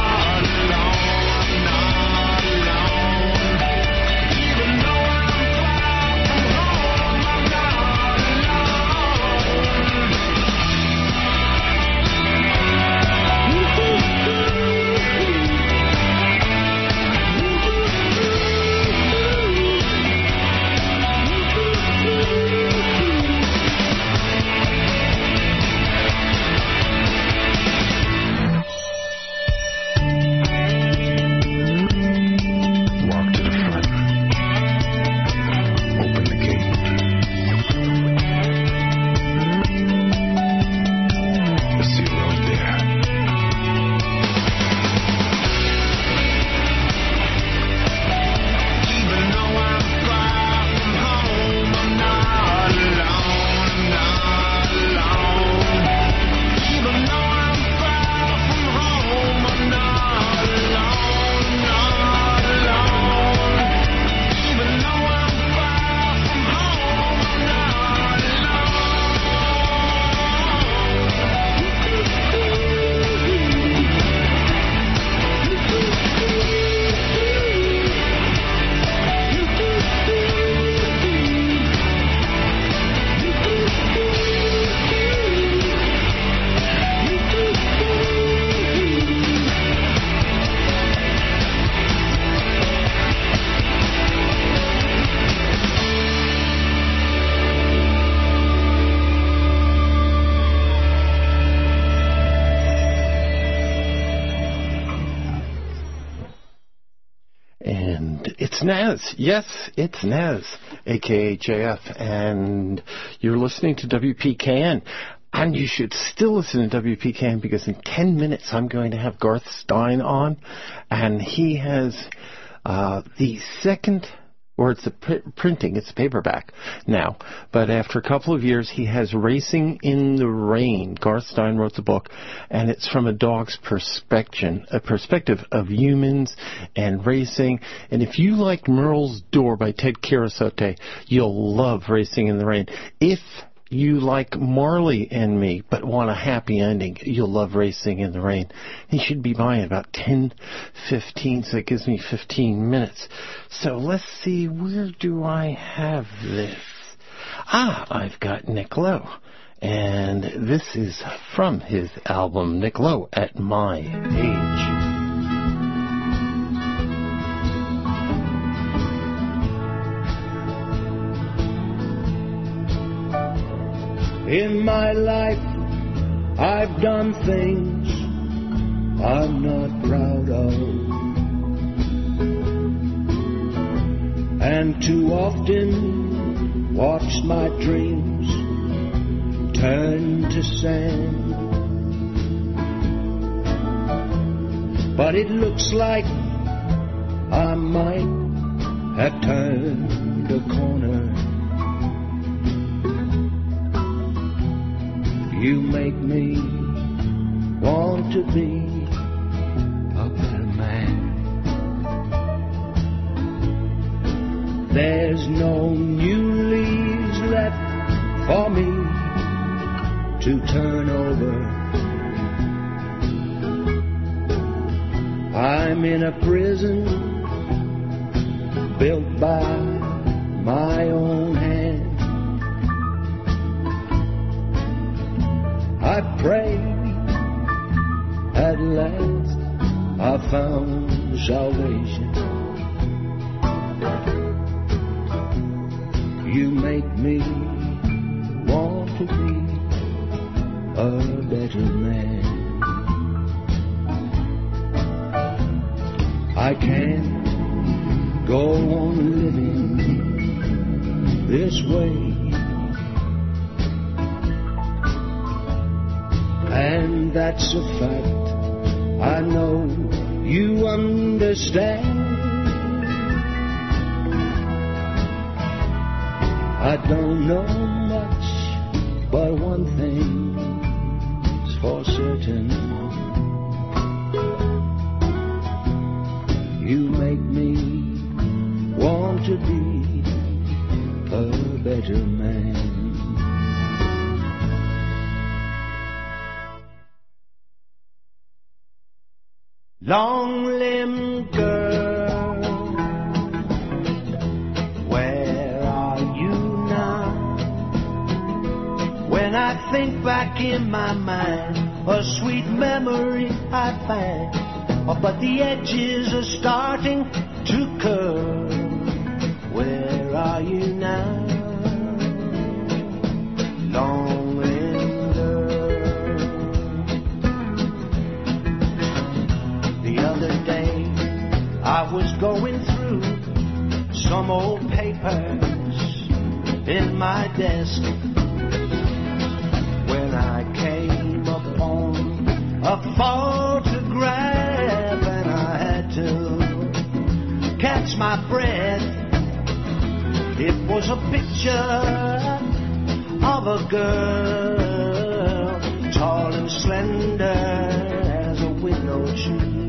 It's Naz. Yes, it's Naz, a k a. J F, and you're listening to W P K N. And you should still listen to W P K N because in ten minutes I'm going to have Garth Stein on, and he has uh, the second, or it's the pr- printing, it's paperback now, but after a couple of years he has Racing in the Rain. Garth Stein wrote the book, and it's from a dog's perspective, a perspective of humans and racing. And if you like Merle's Door by Ted Kirasote, you'll love Racing in the Rain. If you like Marley and Me but want a happy ending, you'll love Racing in the Rain. You should be buying about ten fifteen, so it gives me fifteen minutes. So let's see, where do I have this? Ah, I've got Nick Lowe. And this is from his album Nick Lowe at My Age. In my life, I've done things I'm not proud of, and too often watched my dreams turn to sand. But it looks like I might have turned a corner. You make me want to be a better man. There's no new leaves left for me to turn over. I'm in a prison built by my own hand. I pray at last I found salvation. You make me want to be a better man. I can't go on living this way. And that's a fact I know you understand. I don't know much, but one thing's for certain. You make me want to be a better man. Long-limbed girl, where are you now? When I think back in my mind, a sweet memory I find, oh, but the edges are starting to curl. Where are you now? Long-limbed girl. The other day I was going through some old papers in my desk when I came upon a photograph, and I had to catch my breath. It was a picture of a girl, tall and slender as a willow tree.